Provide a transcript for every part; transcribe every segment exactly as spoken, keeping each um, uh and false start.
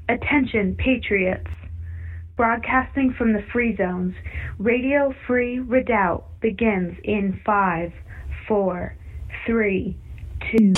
Attention, Patriots! Broadcasting from the Free Zones, Radio Free Redoubt begins in five, four, three, two.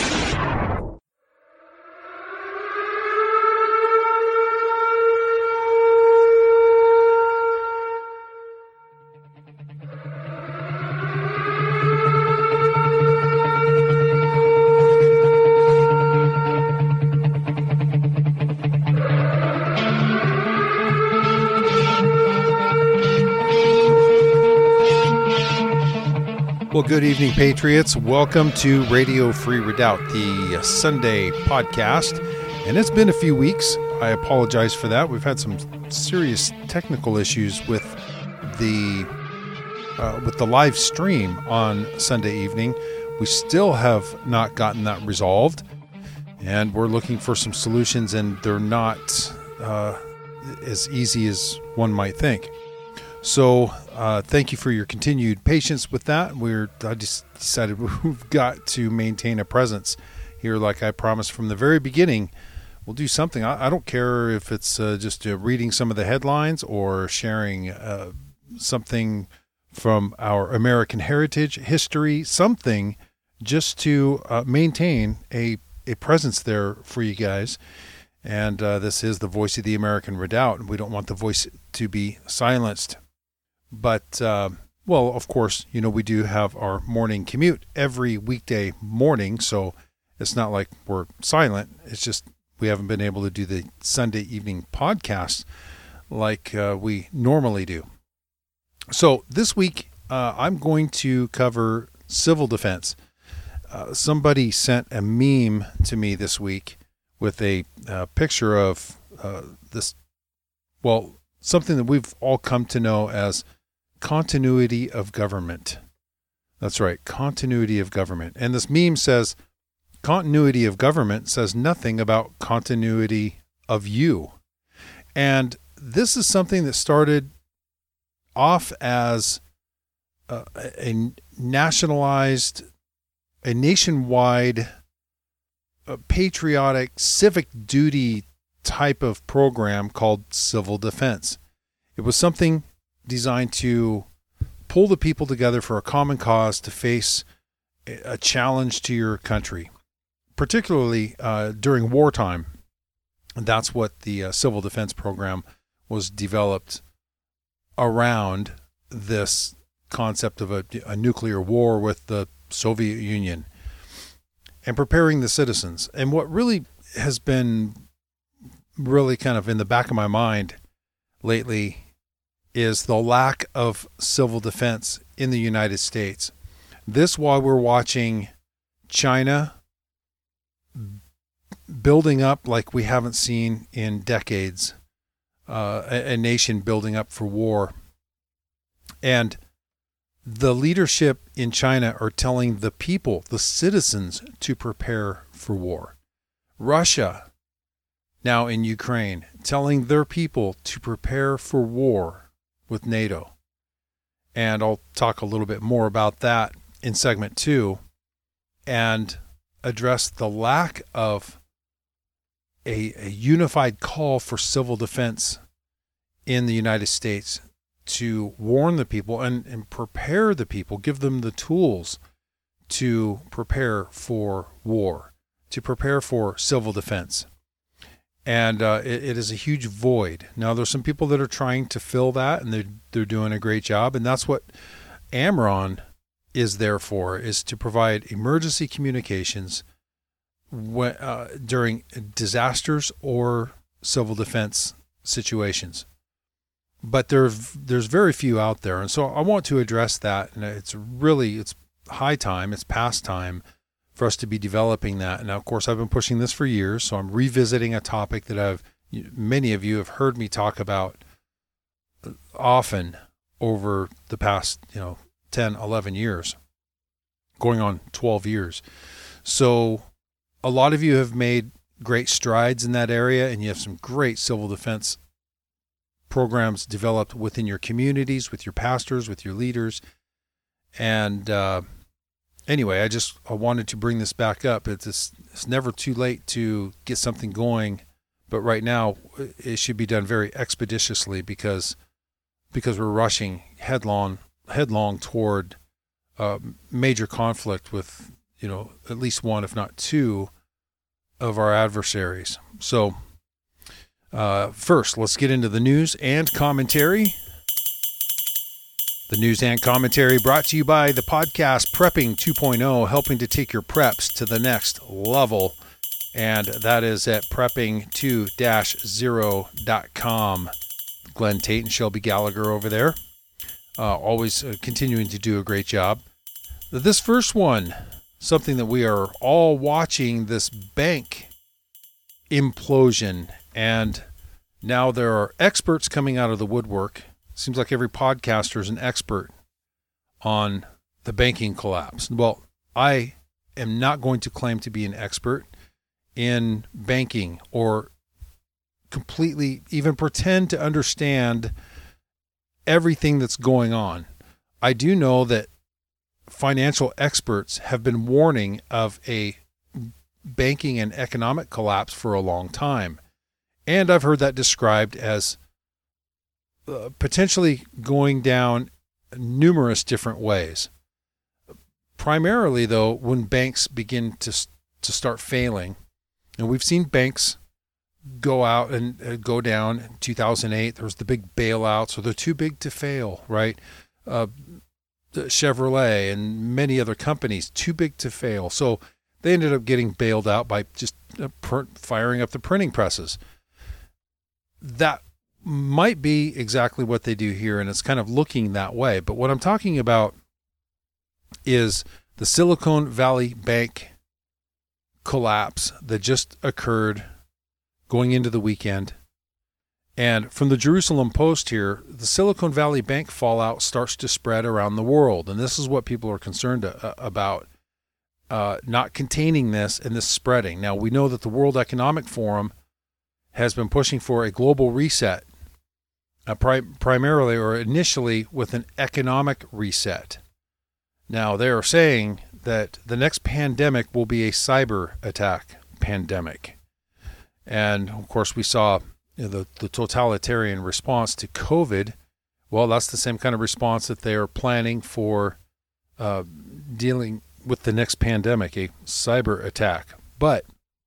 Well, good evening, Patriots. Welcome to Radio Free Redoubt, the Sunday podcast. And it's been a few weeks. I apologize for that. We've had some serious technical issues with the uh, with the live stream on Sunday evening. We still have not gotten that resolved, and we're looking for some solutions, and they're not uh, as easy as one might think. So uh, thank you for your continued patience with that. We're I just decided we've got to maintain a presence here, like I promised from the very beginning. We'll do something. I, I don't care if it's uh, just uh, reading some of the headlines or sharing uh, something from our American heritage, history, something just to uh, maintain a, a presence there for you guys. And uh, this is the voice of the American Redoubt, and we don't want the voice to be silenced. But, uh, well, of course, you know, we do have our morning commute every weekday morning, so it's not like we're silent. It's just we haven't been able to do the Sunday evening podcast like uh, we normally do. So this week, uh, I'm going to cover civil defense. Uh, somebody sent a meme to me this week with a uh, picture of uh, this, well, something that we've all come to know as continuity of government. That's right, continuity of government. And this meme says, continuity of government says nothing about continuity of you. And this is something that started off as a, a nationalized, a nationwide, a patriotic, civic duty type of program called civil defense. It was something designed to pull the people together for a common cause to face a challenge to your country, particularly uh, during wartime. And that's what the uh, civil defense program was developed around, this concept of a, a nuclear war with the Soviet Union and preparing the citizens. And what really has been really kind of in the back of my mind lately is the lack of civil defense in the United States. This while we're watching China building up like we haven't seen in decades, uh, a, a nation building up for war. And the leadership in China are telling the people, the citizens, to prepare for war. Russia, now in Ukraine, telling their people to prepare for war with NATO. And I'll talk a little bit more about that in segment two and address the lack of a, a unified call for civil defense in the United States to warn the people and, and prepare the people, give them the tools to prepare for war, to prepare for civil defense. And uh, it, it is a huge void. Now, there's some people that are trying to fill that, and they're, they're doing a great job. And that's what AMRON is there for, is to provide emergency communications when, uh, during disasters or civil defense situations. But there, there's very few out there. And so I want to address that. And it's really, it's high time, it's past time for us to be developing that. And now, of course, I've been pushing this for years, so I'm revisiting a topic that I've many of you have heard me talk about often over the past, you know, ten, eleven years, going on twelve years. So a lot of you have made great strides in that area, and you have some great civil defense programs developed within your communities, with your pastors, with your leaders. And uh, anyway, I just I wanted to bring this back up. It's, it's never too late to get something going But right now, it should be done very expeditiously because because we're rushing headlong headlong toward uh, major conflict with, you know, at least one, if not two, of our adversaries. So uh, first, let's get into the news and commentary. The news and commentary brought to you by the podcast Prepping two point oh, helping to take your preps to the next level. And that is at prepping two dash zero dot com. Glenn Tate and Shelby Gallagher over there. Uh, always uh, continuing to do a great job. This first one, something that we are all watching, this bank implosion. And now there are experts coming out of the woodwork. Seems like every podcaster is an expert on the banking collapse. Well, I am not going to claim to be an expert in banking or completely even pretend to understand everything that's going on. I do know that financial experts have been warning of a banking and economic collapse for a long time. And I've heard that described as uh, potentially going down numerous different ways. Primarily, though, when banks begin to to start failing, and we've seen banks go out and uh, go down. In two thousand eight, there was the big bailouts, or they're too big to fail, right? Uh, Chevrolet and many other companies, too big to fail. So they ended up getting bailed out by just uh, per- firing up the printing presses. That might be exactly what they do here, and it's kind of looking that way. But what I'm talking about is the Silicon Valley Bank collapse that just occurred going into the weekend. And from the Jerusalem Post here, the Silicon Valley Bank fallout starts to spread around the world. And this is what people are concerned uh, about, uh, not containing this and this spreading. Now, we know that the World Economic Forum has been pushing for a global reset, uh, pri- primarily or initially with an economic reset. Now, they are saying that the next pandemic will be a cyber attack pandemic. And of course, we saw you know, the, the totalitarian response to COVID. Well, that's the same kind of response that they are planning for uh, dealing with the next pandemic, a cyber attack. But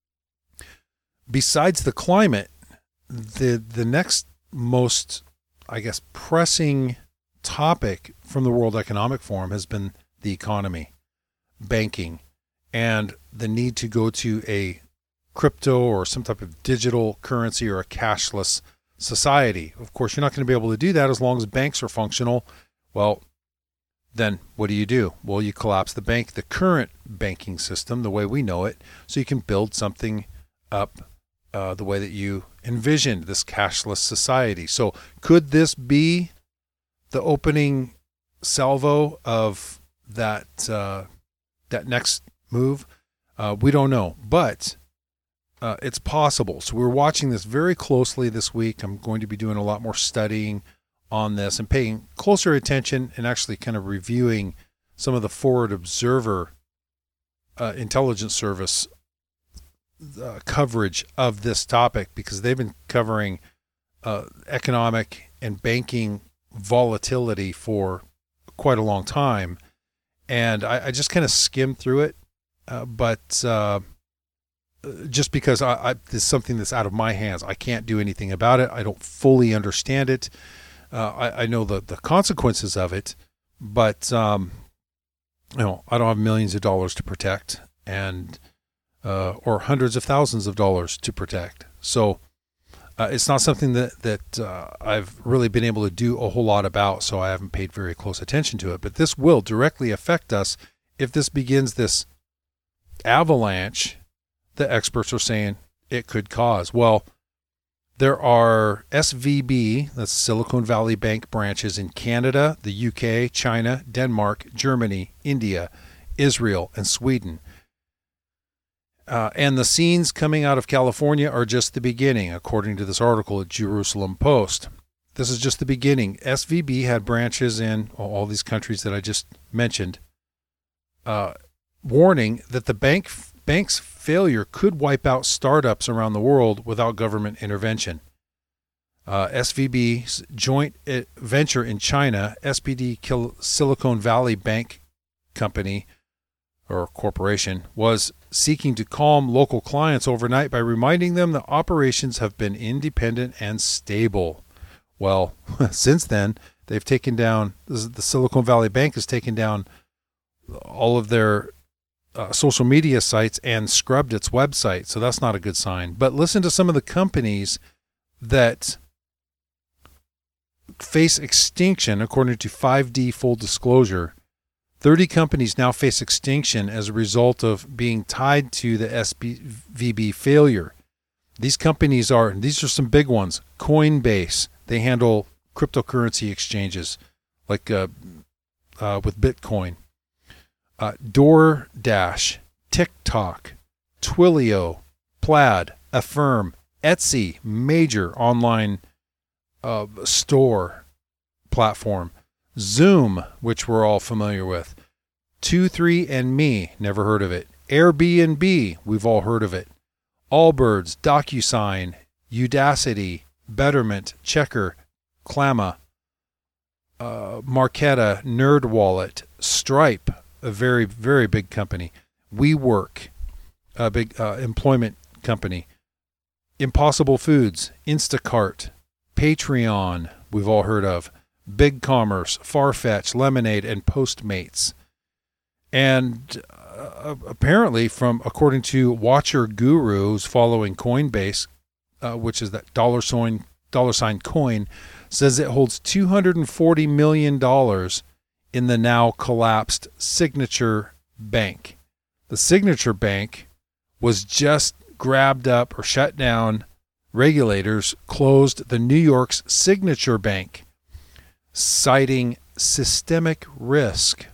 besides the climate, the the next most, I guess, pressing topic from the World Economic Forum has been the economy, banking, and the need to go to a crypto or some type of digital currency or a cashless society. Of course, you're not going to be able to do that as long as banks are functional. Well, then what do you do? Well, you collapse the bank, the current banking system, the way we know it, so you can build something up uh, the way that you envisioned, this cashless society. So could this be the opening salvo of that uh, that next move? Uh, we don't know, but uh, it's possible. So we're watching this very closely this week. I'm going to be doing a lot more studying on this and paying closer attention and actually kind of reviewing some of the Forward Observer uh, intelligence service uh, coverage of this topic, because they've been covering uh, economic and banking volatility for quite a long time. And I, I just kind of skimmed through it, uh, but uh, just because I, I, this is something that's out of my hands, I can't do anything about it. I don't fully understand it. Uh, I, I know the, the consequences of it, but um, you know, I don't have millions of dollars to protect, and uh, or hundreds of thousands of dollars to protect. So uh, it's not something that that uh, I've really been able to do a whole lot about. So I haven't paid very close attention to it. But this will directly affect us if this begins this avalanche that experts are saying it could cause. Well, there are S V B, that's Silicon Valley Bank branches in Canada, the U K, China, Denmark, Germany, India, Israel, and Sweden. Uh, and the scenes coming out of California are just the beginning, according to this article at Jerusalem Post. This is just the beginning. S V B had branches in all these countries that I just mentioned, uh, warning that the bank bank's failure could wipe out startups around the world without government intervention. Uh, S V B's joint venture in China, S P D Silicon Valley Bank Company or Corporation, was seeking to calm local clients overnight by reminding them that operations have been independent and stable. Well, since then, they've taken down, the Silicon Valley Bank has taken down all of their uh, social media sites and scrubbed its website. So that's not a good sign. But listen to some of the companies that face extinction according to five D Full Disclosure. thirty companies now face extinction as a result of being tied to the S V B failure. These companies are, these are some big ones. Coinbase, they handle cryptocurrency exchanges like uh, uh, with Bitcoin. Uh, DoorDash, TikTok, Twilio, Plaid, Affirm, Etsy, major online uh, store platform. Zoom, which we're all familiar with. two three and Me, never heard of it. Airbnb, we've all heard of it. Allbirds, DocuSign, Udacity, Betterment, Checker, Klarna, uh, Marqeta, NerdWallet, Stripe, a very, very big company. WeWork, a big uh, employment company. Impossible Foods, Instacart, Patreon, we've all heard of. BigCommerce, Farfetch, Lemonade, and Postmates. And uh, apparently, from according to Watcher Guru, who's following Coinbase, uh, which is that dollar sign dollar sign coin, says it holds two hundred forty million dollars in the now collapsed Signature Bank. The Signature Bank was just grabbed up or shut down. Regulators closed the New York's Signature Bank, citing systemic risk.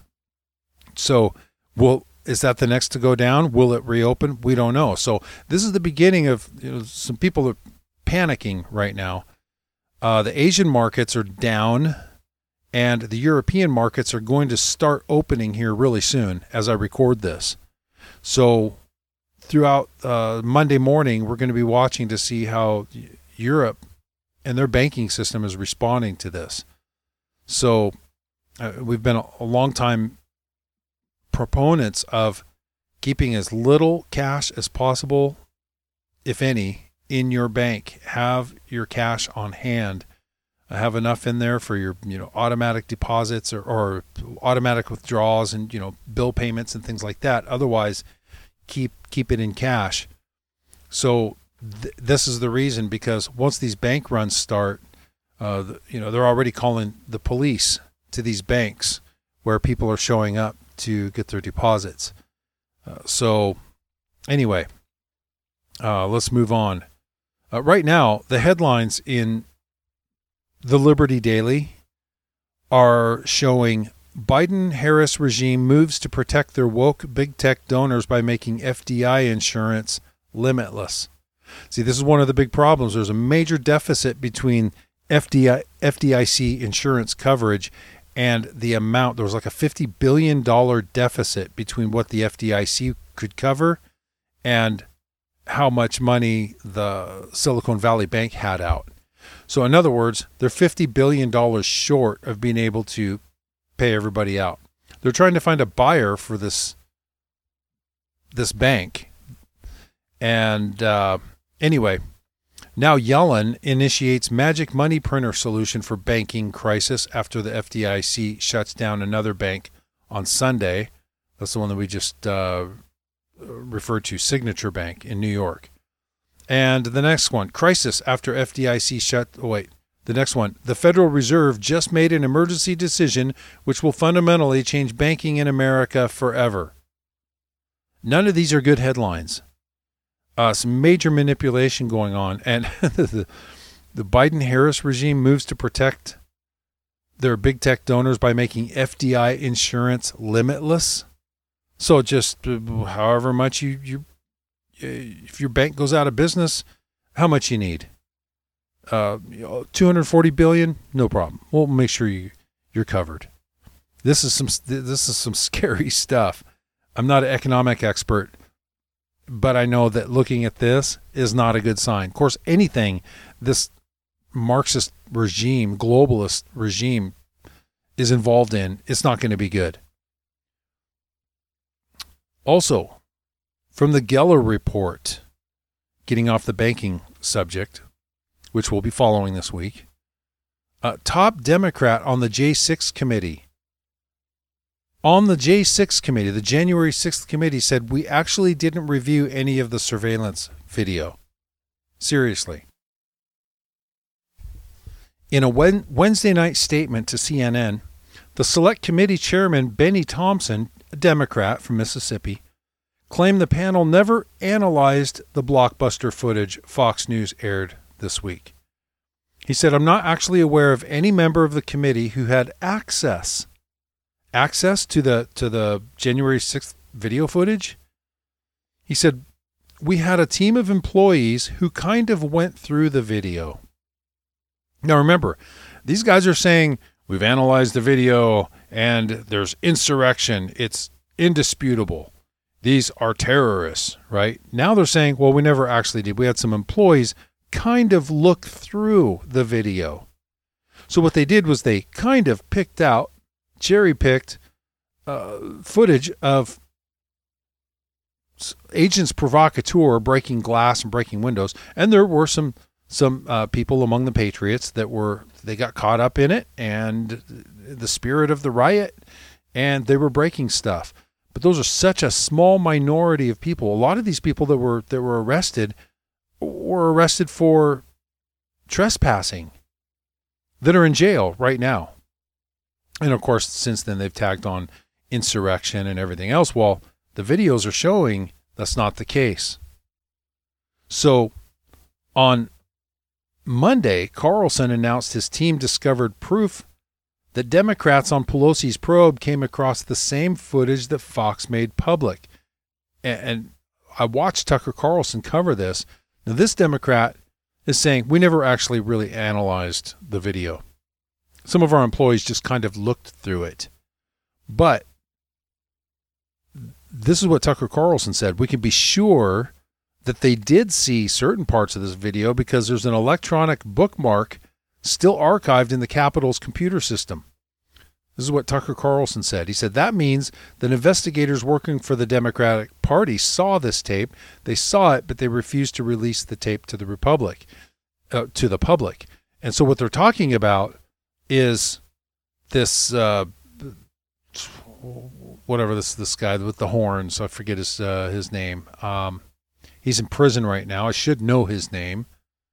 So, will is that the next to go down? Will it reopen? We don't know. So this is the beginning of, you know, some people are panicking right now. Uh, the Asian markets are down, and the European markets are going to start opening here really soon as I record this. So throughout uh, Monday morning, we're going to be watching to see how Europe and their banking system is responding to this. So uh, we've been a, a long time proponents of keeping as little cash as possible, if any, in your bank. Have your cash on hand. Have enough in there for your, you know, automatic deposits or, or automatic withdrawals and, you know, bill payments and things like that. Otherwise, keep keep it in cash. So th- this is the reason, because once these bank runs start, uh, the, you know, they're already calling the police to these banks where people are showing up to get their deposits. Uh, so anyway, uh, let's move on. Uh, right now, the headlines in the Liberty Daily are showing Biden-Harris regime moves to protect their woke big tech donors by making F D I insurance limitless. See, this is one of the big problems. There's a major deficit between F D I, F D I C insurance coverage and the amount. There was like a fifty billion dollars deficit between what the F D I C could cover and how much money the Silicon Valley Bank had out. So in other words, they're fifty billion dollars short of being able to pay everybody out. They're trying to find a buyer for this this bank. And uh, anyway, now Yellen initiates magic money printer solution for banking crisis after the F D I C shuts down another bank on Sunday. That's the one that we just uh, referred to, Signature Bank in New York. And the next one, crisis after F D I C shut, oh wait, the next one, the Federal Reserve just made an emergency decision which will fundamentally change banking in America forever. None of these are good headlines. Uh, some major manipulation going on. And the, the Biden-Harris regime moves to protect their big tech donors by making F D I insurance limitless. So just uh, however much you, you, if your bank goes out of business, how much you need? Uh, you know, two hundred forty billion dollars, no problem. We'll make sure you, you're covered. This is some, this is some scary stuff. I'm not an economic expert, but I know that looking at this is not a good sign. Of course, anything this Marxist regime, globalist regime is involved in, it's not going to be good. Also, from the Geller report, getting off the banking subject, which we'll be following this week, uh, top Democrat on the J six committee, on the J six committee, the January sixth committee said, we actually didn't review any of the surveillance video. Seriously. In a Wednesday night statement to C N N, the Select Committee Chairman Benny Thompson, a Democrat from Mississippi, claimed the panel never analyzed the blockbuster footage Fox News aired this week. He said, I'm not actually aware of any member of the committee who had access access to the to the January sixth video footage. He said, we had a team of employees who kind of went through the video. Now remember, these guys are saying, we've analyzed the video and there's insurrection. It's indisputable. These are terrorists, right? Now they're saying, well, we never actually did. We had some employees kind of look through the video. So what they did was they kind of picked out, cherry-picked uh, footage of agents provocateur breaking glass and breaking windows. And there were some some uh, people among the patriots that were, they got caught up in it and the spirit of the riot, and they were breaking stuff. But those are such a small minority of people. A lot of these people that were that were arrested were arrested for trespassing that are in jail right now. And of course, since then they've tagged on insurrection and everything else. Well, the videos are showing that's not the case. So on Monday, Carlson announced his team discovered proof that Democrats on Pelosi's probe came across the same footage that Fox made public. And I watched Tucker Carlson cover this. Now, this Democrat is saying, we never actually really analyzed the video. Some of our employees just kind of looked through it. But this is what Tucker Carlson said. We can be sure that they did see certain parts of this video because there's an electronic bookmark still archived in the Capitol's computer system. This is what Tucker Carlson said. He said, that means that investigators working for the Democratic Party saw this tape. They saw it, but they refused to release the tape to the Republic, uh, to the public. And so what they're talking about is this, uh, whatever this this guy with the horns, I forget his uh, his name. Um, he's in prison right now. I should know his name.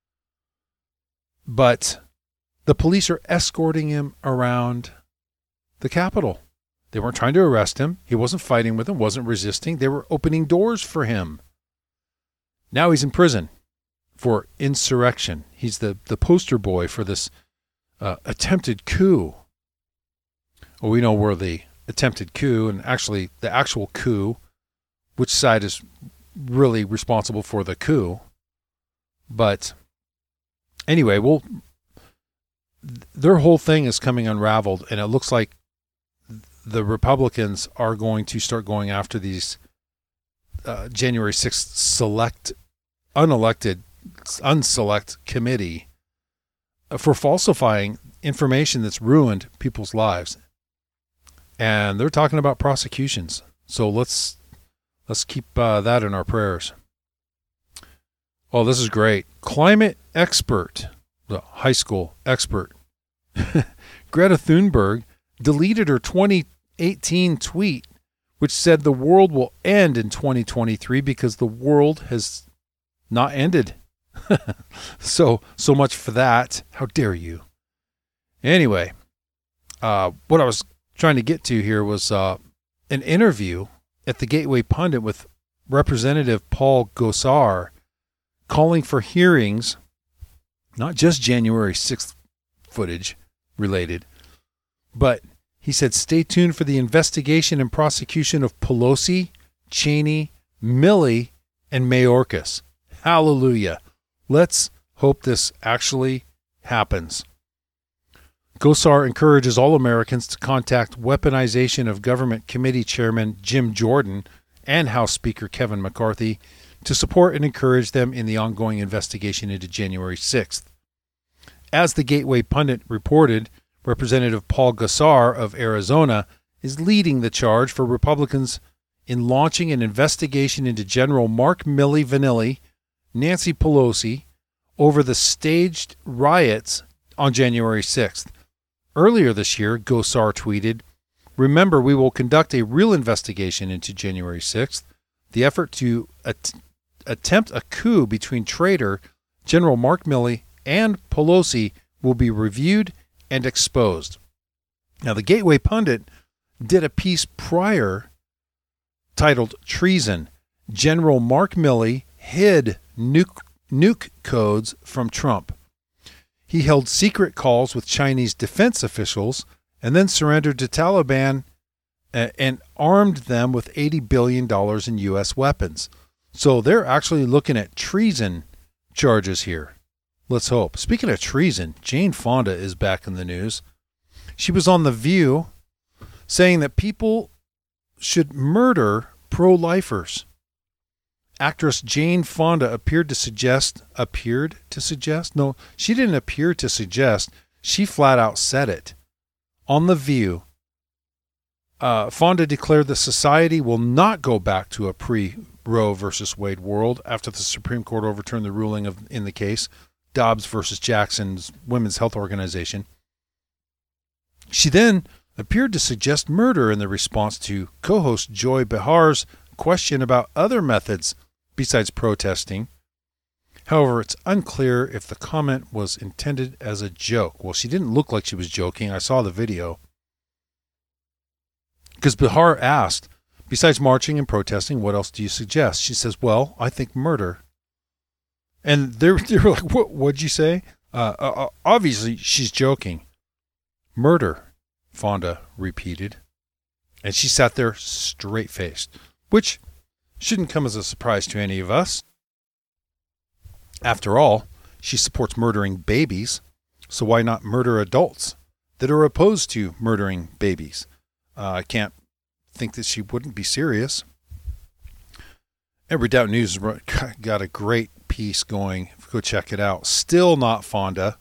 But the police are escorting him around the Capitol. They weren't trying to arrest him. He wasn't fighting with them, wasn't resisting. They were opening doors for him. Now he's in prison for insurrection. He's the, the poster boy for this uh, attempted coup. Well, we know where the attempted coup and actually the actual coup, which side is really responsible for the coup. But anyway, well, their whole thing is coming unraveled, and it looks like the Republicans are going to start going after these uh, January sixth select, unelected, unselect committee for falsifying information that's ruined people's lives. And they're talking about prosecutions. So let's let's keep uh, that in our prayers. Oh, this is great. Climate expert, the high school expert, Greta Thunberg deleted her twenty eighteen tweet, which said the world will end in twenty twenty-three because the world has not ended. so, so much for that. How dare you? Anyway, uh, what I was trying to get to here was uh, an interview at the Gateway Pundit with Representative Paul Gosar calling for hearings, not just January sixth footage related, but he said, stay tuned for the investigation and prosecution of Pelosi, Cheney, Milley, and Mayorkas. Hallelujah. Let's hope this actually happens. Gosar encourages all Americans to contact Weaponization of Government Committee Chairman Jim Jordan and House Speaker Kevin McCarthy to support and encourage them in the ongoing investigation into January sixth. As the Gateway Pundit reported, Representative Paul Gosar of Arizona is leading the charge for Republicans in launching an investigation into General Mark Milley Vanilli, Nancy Pelosi, over the staged riots on January sixth. Earlier this year, Gosar tweeted, "Remember, we will conduct a real investigation into January sixth. The effort to at- attempt a coup between traitor General Mark Milley and Pelosi will be reviewed and exposed." Now, the Gateway Pundit did a piece prior titled "Treason. General Mark Milley hid nuke, nuke codes from Trump. He held secret calls with Chinese defense officials and then surrendered to Taliban uh, and armed them with eighty billion dollars in U S weapons." So they're actually looking at treason charges here. Let's hope. Speaking of treason, Jane Fonda is back in the news. She was on The View saying that people should murder pro-lifers. Actress Jane Fonda appeared to suggest, appeared to suggest? No, she didn't appear to suggest. She flat out said it. On The View, uh, Fonda declared that society will not go back to a pre-Roe versus Wade world after the Supreme Court overturned the ruling of in the case, Dobbs versus Jackson's Women's Health Organization. She then appeared to suggest murder in the response to co-host Joy Behar's question about other methods besides protesting. However, it's unclear if the comment was intended as a joke. Well, she didn't look like she was joking. I saw the video. Because Behar asked, "Besides marching and protesting, what else do you suggest?" She says, "Well, I think murder." And they're, they're like, what, what'd you say? Uh, uh, obviously, she's joking. "Murder," Fonda repeated. And she sat there straight-faced, which shouldn't come as a surprise to any of us. After all, she supports murdering babies, so why not murder adults that are opposed to murdering babies? Uh, I can't think that she wouldn't be serious. And Redoubt News got a great piece going. Go check it out. Still not Fonda.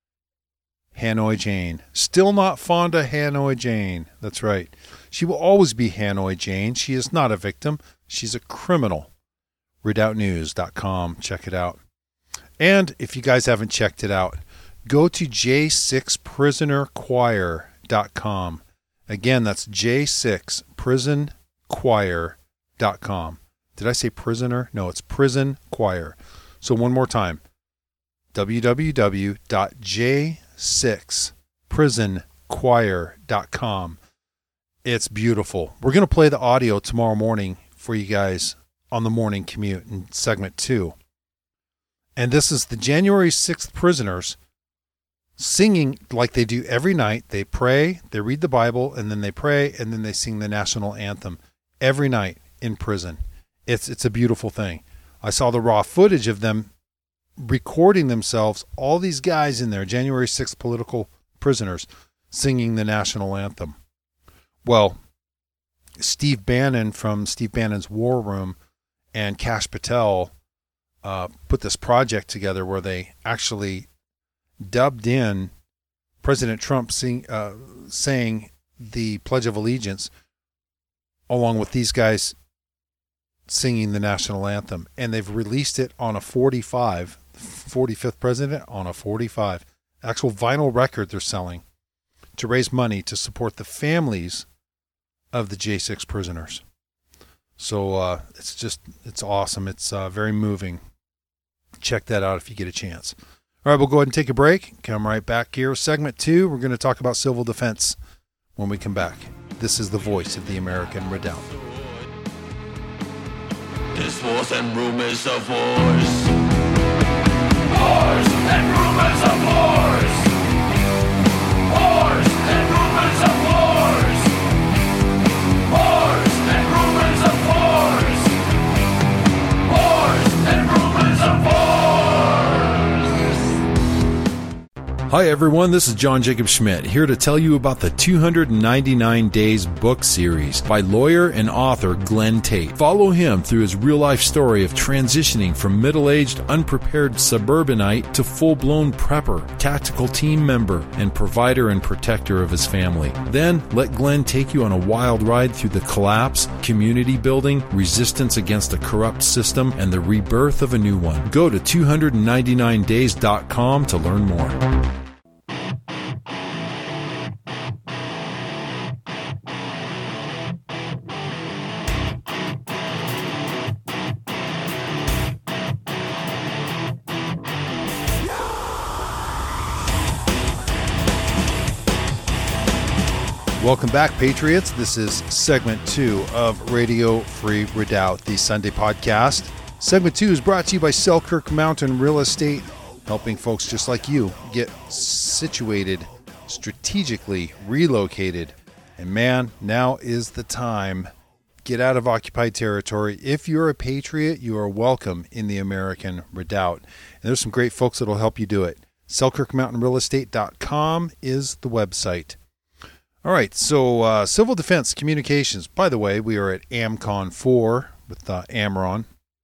Hanoi Jane. Still not Fonda, Hanoi Jane. That's right. She will always be Hanoi Jane. She is not a victim. She's a criminal. redoubt news dot com. Check it out. And if you guys haven't checked it out, go to j six prisoner choir dot com. Again, that's j six prison choir dot com. Did I say prisoner? No, it's prison choir. So one more time, w w w dot j six prison choir dot com. It's beautiful. We're going to play the audio tomorrow morning for you guys on the morning commute in segment two. And this is the January sixth prisoners singing like they do every night. They pray, they read the Bible, and then they pray, and then they sing the national anthem every night in prison. It's it's a beautiful thing. I saw the raw footage of them recording themselves, all these guys in there, January sixth political prisoners, singing the national anthem. Well, Steve Bannon from Steve Bannon's War Room and Kash Patel uh, put this project together where they actually dubbed in President Trump sing, uh, saying the Pledge of Allegiance along with these guys singing the national anthem. And they've released it on a forty-five, forty-fifth president on a forty-five. Actual vinyl record they're selling to raise money to support the families of the J six prisoners. So uh, it's just, it's awesome. It's uh, very moving. Check that out if you get a chance. All right, we'll go ahead and take a break. Come right back here. Segment two, we're going to talk about civil defense when we come back. This is the voice of the American Redoubt. There's wars and rumors of wars. Wars and rumors of wars. Wars and rumors of wars. Wars and rumors of wars. Wars and rumors of wars. Hi everyone, this is John Jacob Schmidt, here to tell you about the two hundred ninety-nine Days book series by lawyer and author Glenn Tate. Follow him through his real-life story of transitioning from middle-aged, unprepared suburbanite to full-blown prepper, tactical team member, and provider and protector of his family. Then, let Glenn take you on a wild ride through the collapse, community building, resistance against a corrupt system, and the rebirth of a new one. Go to two ninety-nine days dot com to learn more. Welcome back, Patriots. This is segment two of Radio Free Redoubt, the Sunday podcast. Segment two is brought to you by Selkirk Mountain Real Estate, helping folks just like you get situated, strategically relocated. And man, now is the time. Get out of occupied territory. If you're a patriot, you are welcome in the American Redoubt. And there's some great folks that will help you do it. Selkirk Mountain Real Estate dot com is the website. All right, so uh, Civil Defense Communications. By the way, we are at AmCon four with uh, Amron,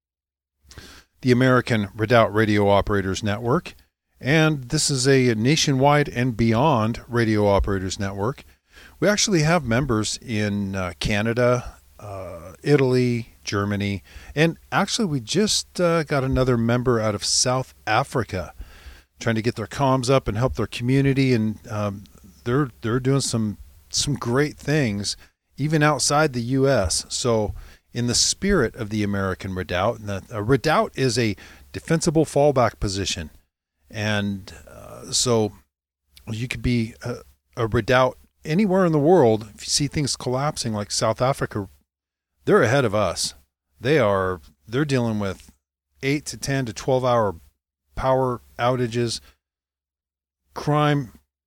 the American Redoubt Radio Operators Network, and this is a nationwide and beyond radio operators network. We actually have members in uh, Canada, uh, Italy, Germany, and actually we just uh, got another member out of South Africa, trying to get their comms up and help their community, and um, they're they're doing some. some great things even outside the U S. So in the spirit of the American Redoubt, and the, a redoubt is a defensible fallback position. And uh, so you could be a, a redoubt anywhere in the world. If you see things collapsing like South Africa, they're ahead of us. They are, they're dealing with eight to ten to twelve hour power outages. Crime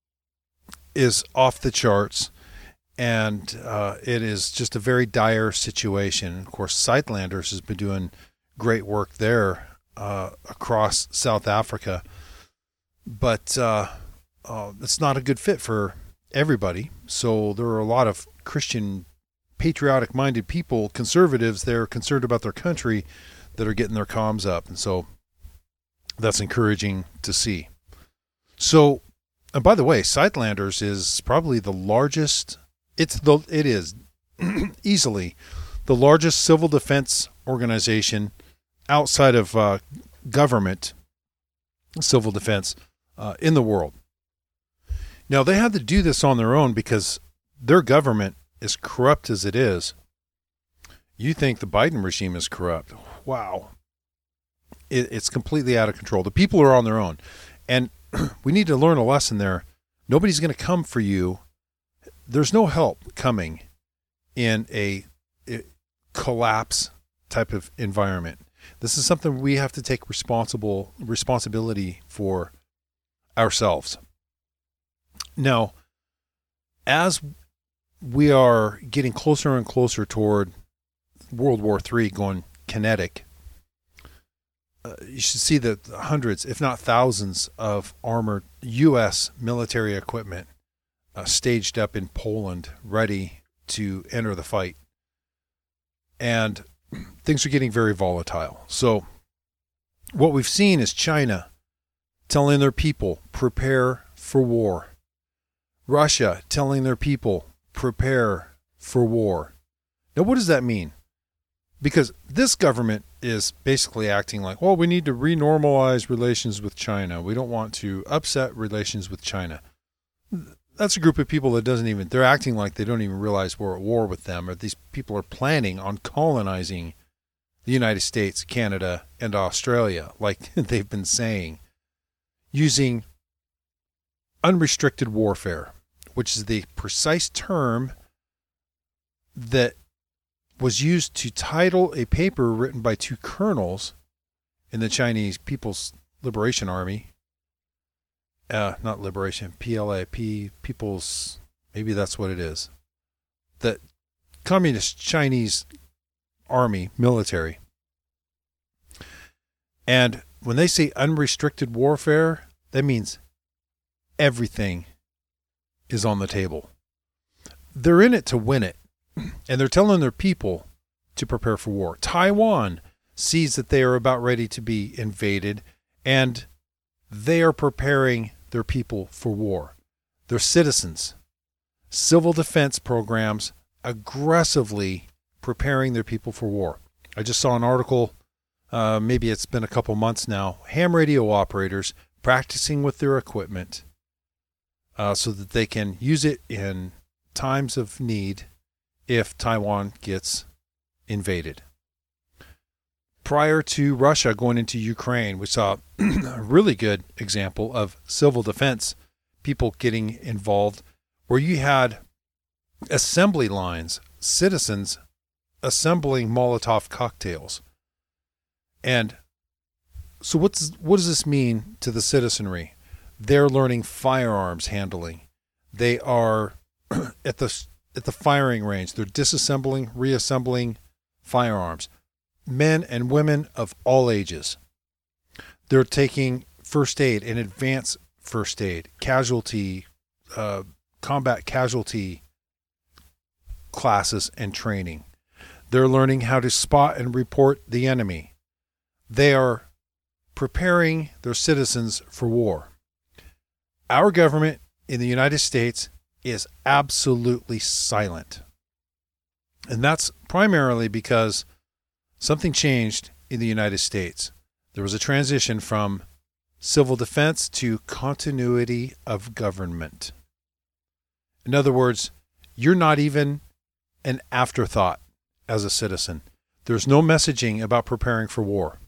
is off the charts. And uh, it is just a very dire situation. Of course, Sightlanders has been doing great work there uh, across South Africa. But uh, uh, it's not a good fit for everybody. So there are a lot of Christian, patriotic-minded people, conservatives, they're concerned about their country, that are getting their comms up. And so that's encouraging to see. So, and by the way, Sightlanders is probably the largest... It's the it is easily the largest civil defense organization outside of uh, government civil defense uh, in the world. Now, they had to do this on their own because their government, as corrupt as it is, you think the Biden regime is corrupt. Wow. It, it's completely out of control. The people are on their own. And we need to learn a lesson there. Nobody's going to come for you. There's no help coming in a, a collapse type of environment. This is something we have to take responsible responsibility for ourselves. Now, as we are getting closer and closer toward World War Three going kinetic, uh, you should see that hundreds, if not thousands, of armored U S military equipment Uh, staged up in Poland, ready to enter the fight. And things are getting very volatile. So what we've seen is China telling their people, prepare for war. Russia telling their people, prepare for war. Now, what does that mean? Because this government is basically acting like, well, we need to renormalize relations with China. We don't want to upset relations with China. That's a group of people that doesn't even, they're acting like they don't even realize we're at war with them, or these people are planning on colonizing the United States, Canada, and Australia, like they've been saying, using unrestricted warfare, which is the precise term that was used to title a paper written by two colonels in the Chinese People's Liberation Army. Uh, not Liberation, P L A, P, People's, maybe that's what it is. The Communist Chinese Army, military. And when they say unrestricted warfare, that means everything is on the table. They're in it to win it, and they're telling their people to prepare for war. Taiwan sees that they are about ready to be invaded, and they are preparing their people for war. Their citizens, civil defense programs, aggressively preparing their people for war. I just saw an article, uh, maybe it's been a couple months now, ham radio operators practicing with their equipment uh, so that they can use it in times of need if Taiwan gets invaded. Prior to Russia going into Ukraine, we saw a really good example of civil defense people getting involved, where you had assembly lines, citizens assembling Molotov cocktails. And so what's what does this mean to the citizenry? They're learning firearms handling. They are at the at the firing range. They're disassembling, reassembling firearms. Men and women of all ages. They're taking first aid and advanced first aid, casualty, uh, combat casualty classes and training. They're learning how to spot and report the enemy. They are preparing their citizens for war. Our government in the United States is absolutely silent. And that's primarily because something changed in the United States. There was a transition from civil defense to continuity of government. In other words, you're not even an afterthought as a citizen. There's no messaging about preparing for war.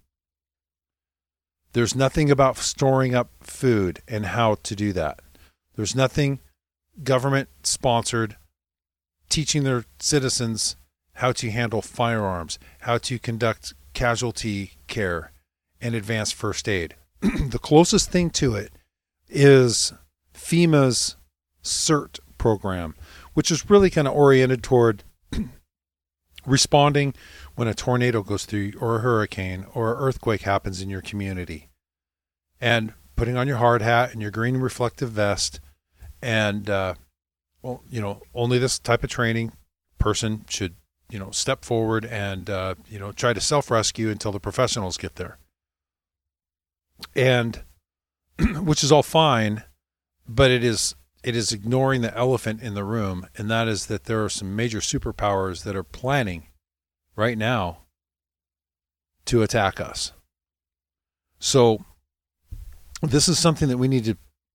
There's nothing about storing up food and how to do that. There's nothing government-sponsored teaching their citizens how to handle firearms, how to conduct casualty care, and advanced first aid. The closest thing to it is FEMA's CERT program, which is really kind of oriented toward responding when a tornado goes through, or a hurricane, or an earthquake happens in your community, and putting on your hard hat and your green reflective vest, and uh, well, you know, only this type of training person should, you know, step forward and uh, you know, try to self-rescue until the professionals get there. And which is all fine, but it is it is ignoring the elephant in the room, and that is that there are some major superpowers that are planning right now to attack us. So this is something that we need to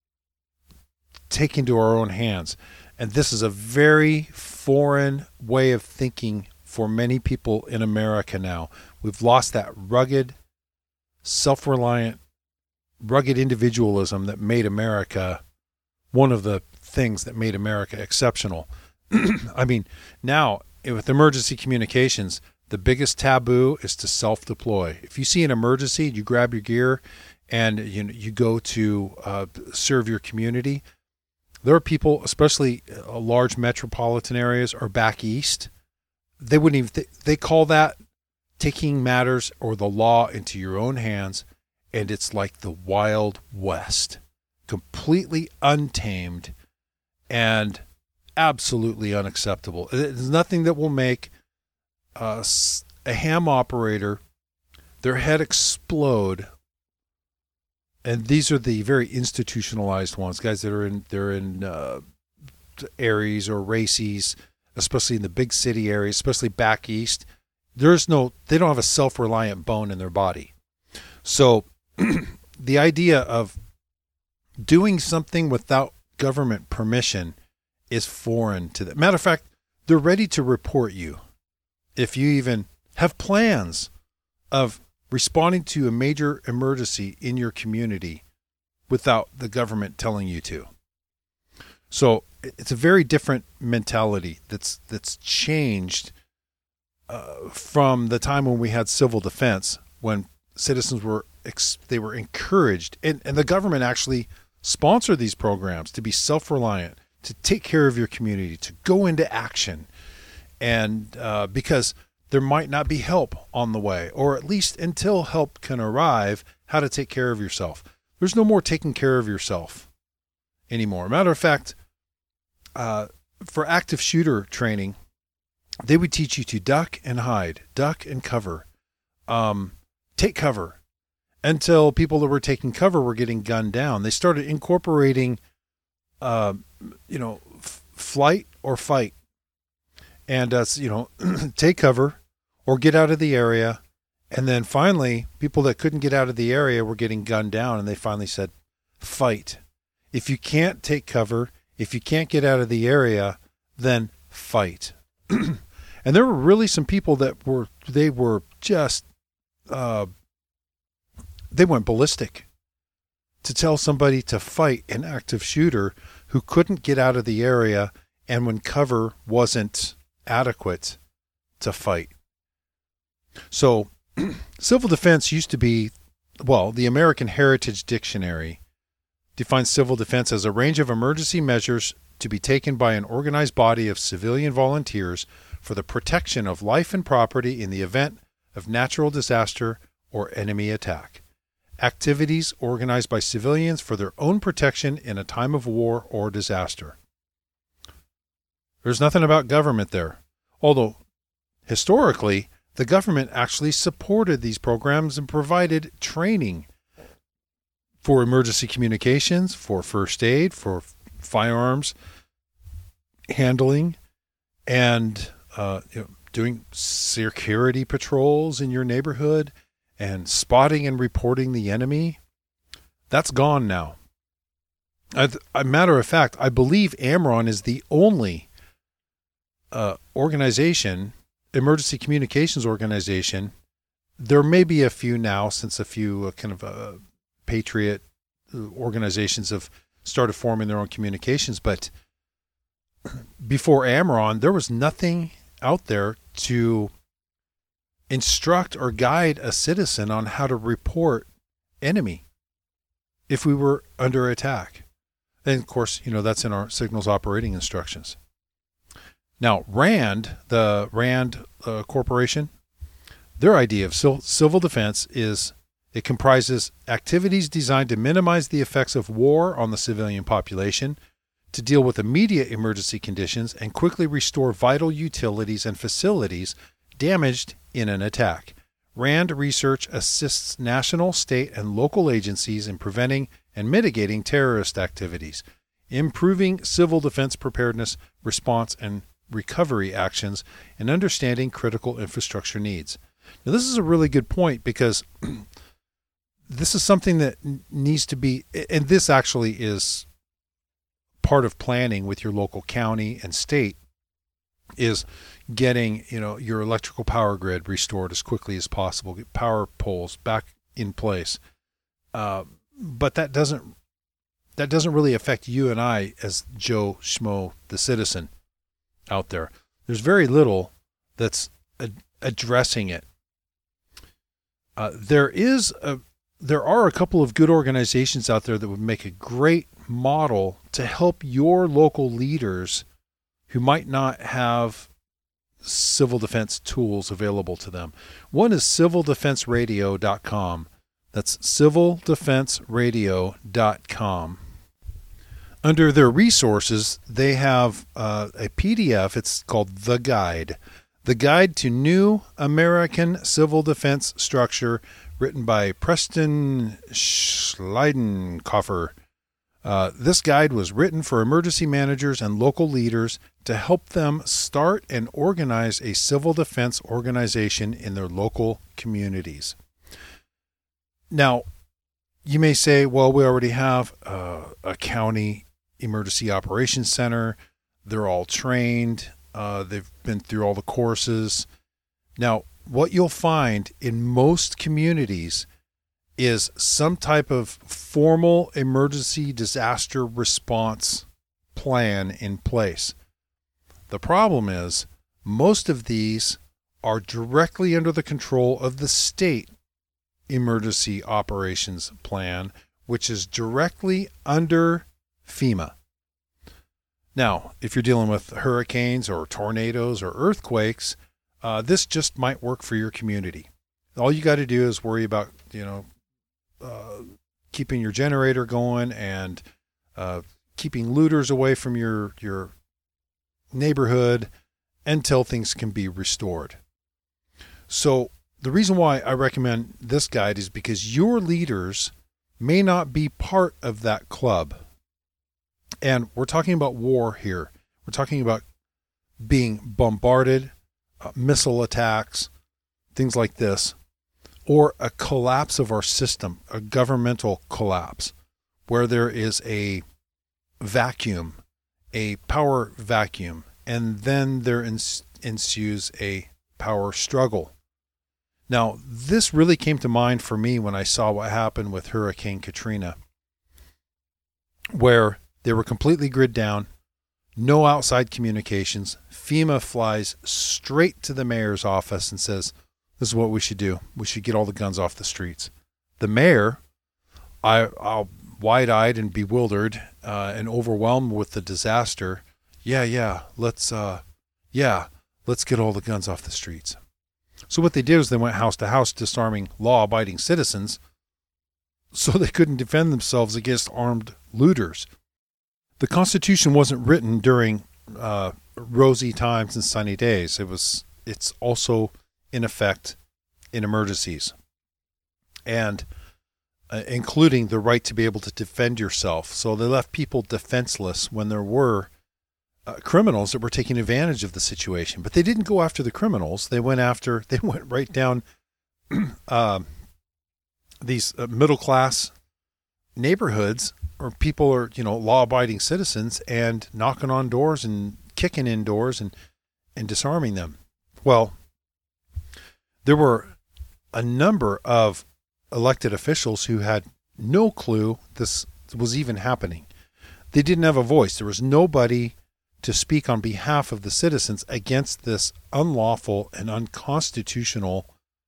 take into our own hands. And this is a very foreign way of thinking for many people in America now. We've lost that rugged, self-reliant, rugged individualism that made America one of the things that made America exceptional. I mean, now with emergency communications, the biggest taboo is to self-deploy. If you see an emergency, you grab your gear and you you go to uh, serve your community. There are people, especially uh, large metropolitan areas or back east, they wouldn't even th- they call that taking matters or the law into your own hands, and it's like the Wild West, completely untamed and absolutely unacceptable. There's nothing that will make uh, a ham operator, their head explode. And these are the very institutionalized ones, guys that are in, they're in uh, Aries or races, especially in the big city areas, especially back east. There's no, they don't have a self-reliant bone in their body. So the idea of doing something without government permission is foreign to them. Matter of fact, they're ready to report you if you even have plans of responding to a major emergency in your community without the government telling you to. So it's a very different mentality that's that's changed uh, from the time when we had civil defense, when citizens were ex- they were encouraged, and, and the government actually sponsored these programs to be self-reliant, to take care of your community, to go into action, and uh, because there might not be help on the way, or at least until help can arrive, how to take care of yourself. There's no more taking care of yourself anymore. Matter of fact, uh, for active shooter training, they would teach you to duck and hide, duck and cover, um, take cover, until people that were taking cover were getting gunned down. They started incorporating, uh, you know, f- flight or fight. And, uh, you know, take cover or get out of the area. And then finally, people that couldn't get out of the area were getting gunned down. And they finally said, fight. If you can't take cover, if you can't get out of the area, then fight. And there were really some people that were, they were just, uh, they went ballistic to tell somebody to fight an active shooter who couldn't get out of the area and when cover wasn't adequate to fight. So civil defense used to be, well, the American Heritage Dictionary defines civil defense as a range of emergency measures to be taken by an organized body of civilian volunteers for the protection of life and property in the event of natural disaster or enemy attack. Activities organized by civilians for their own protection in a time of war or disaster. There's nothing about government there. Although, historically, the government actually supported these programs and provided training for emergency communications, for first aid, for firearms handling, and uh, you know, doing security patrols in your neighborhood and spotting and reporting the enemy. That's gone now. As a matter of fact, I believe AMRON is the only uh, organization, emergency communications organization. There may be a few now, since a few uh, kind of uh, patriot organizations have started forming their own communications. But before AMRON, there was nothing out there to instruct or guide a citizen on how to report enemy if we were under attack. And of course, you know, that's in our signals operating instructions. Now, RAND, the RAND uh, Corporation, their idea of civil defense is it comprises activities designed to minimize the effects of war on the civilian population, to deal with immediate emergency conditions, and quickly restore vital utilities and facilities damaged in an attack. RAND research assists national, state, and local agencies in preventing and mitigating terrorist activities, improving civil defense preparedness, response, and recovery actions, and understanding critical infrastructure needs. Now, this is a really good point because this is something that needs to be, and this actually is part of planning with your local county and state, is getting, you know, your electrical power grid restored as quickly as possible, get power poles back in place. Uh, but that doesn't that doesn't really affect you and I as Joe Schmo, the citizen out there. There's very little that's ad- addressing it. Uh, there is a there are a couple of good organizations out there that would make a great model to help your local leaders who might not have civil defense tools available to them. One is civil defense radio dot com. That's civil defense radio dot com. Under their resources, they have uh, a P D F. It's called The Guide. The Guide to New American Civil Defense Structure, written by Preston Schleidenkoffer. Uh, this guide was written for emergency managers and local leaders to help them start and organize a civil defense organization in their local communities. Now, you may say, well, we already have uh, a county emergency operations center. They're all trained. Uh, they've been through all the courses. Now, what you'll find in most communities is some type of formal emergency disaster response plan in place. The problem is most of these are directly under the control of the state emergency operations plan, which is directly under FEMA. Now, if you're dealing with hurricanes or tornadoes or earthquakes, uh, this just might work for your community. All you got to do is worry about, you know, Uh, keeping your generator going and uh, keeping looters away from your, your neighborhood until things can be restored. So the reason why I recommend this guide is because your leaders may not be part of that club. And we're talking about war here. We're talking about being bombarded, uh, missile attacks, things like this, or a collapse of our system, a governmental collapse, where there is a vacuum, a power vacuum, and then there ens- ensues a power struggle. Now, this really came to mind for me when I saw what happened with Hurricane Katrina, where they were completely grid down, no outside communications. FEMA flies straight to the mayor's office and says, this is what we should do. We should get all the guns off the streets. The mayor, I, I'll wide-eyed and bewildered uh, and overwhelmed with the disaster. Yeah, yeah, let's, uh, yeah, let's get all the guns off the streets. So what they did is they went house to house disarming law-abiding citizens so they couldn't defend themselves against armed looters. The Constitution wasn't written during uh, rosy times and sunny days. It was. It's also in effect in emergencies, and uh, including the right to be able to defend yourself. So they left people defenseless when there were uh, criminals that were taking advantage of the situation. But they didn't go after the criminals. They went after. They went right down uh, these uh, middle class neighborhoods, or people are, you know, law-abiding citizens, and knocking on doors and kicking in doors and, and disarming them. Well, there were a number of elected officials who had no clue this was even happening. They didn't have a voice. There was nobody to speak on behalf of the citizens against this unlawful and unconstitutional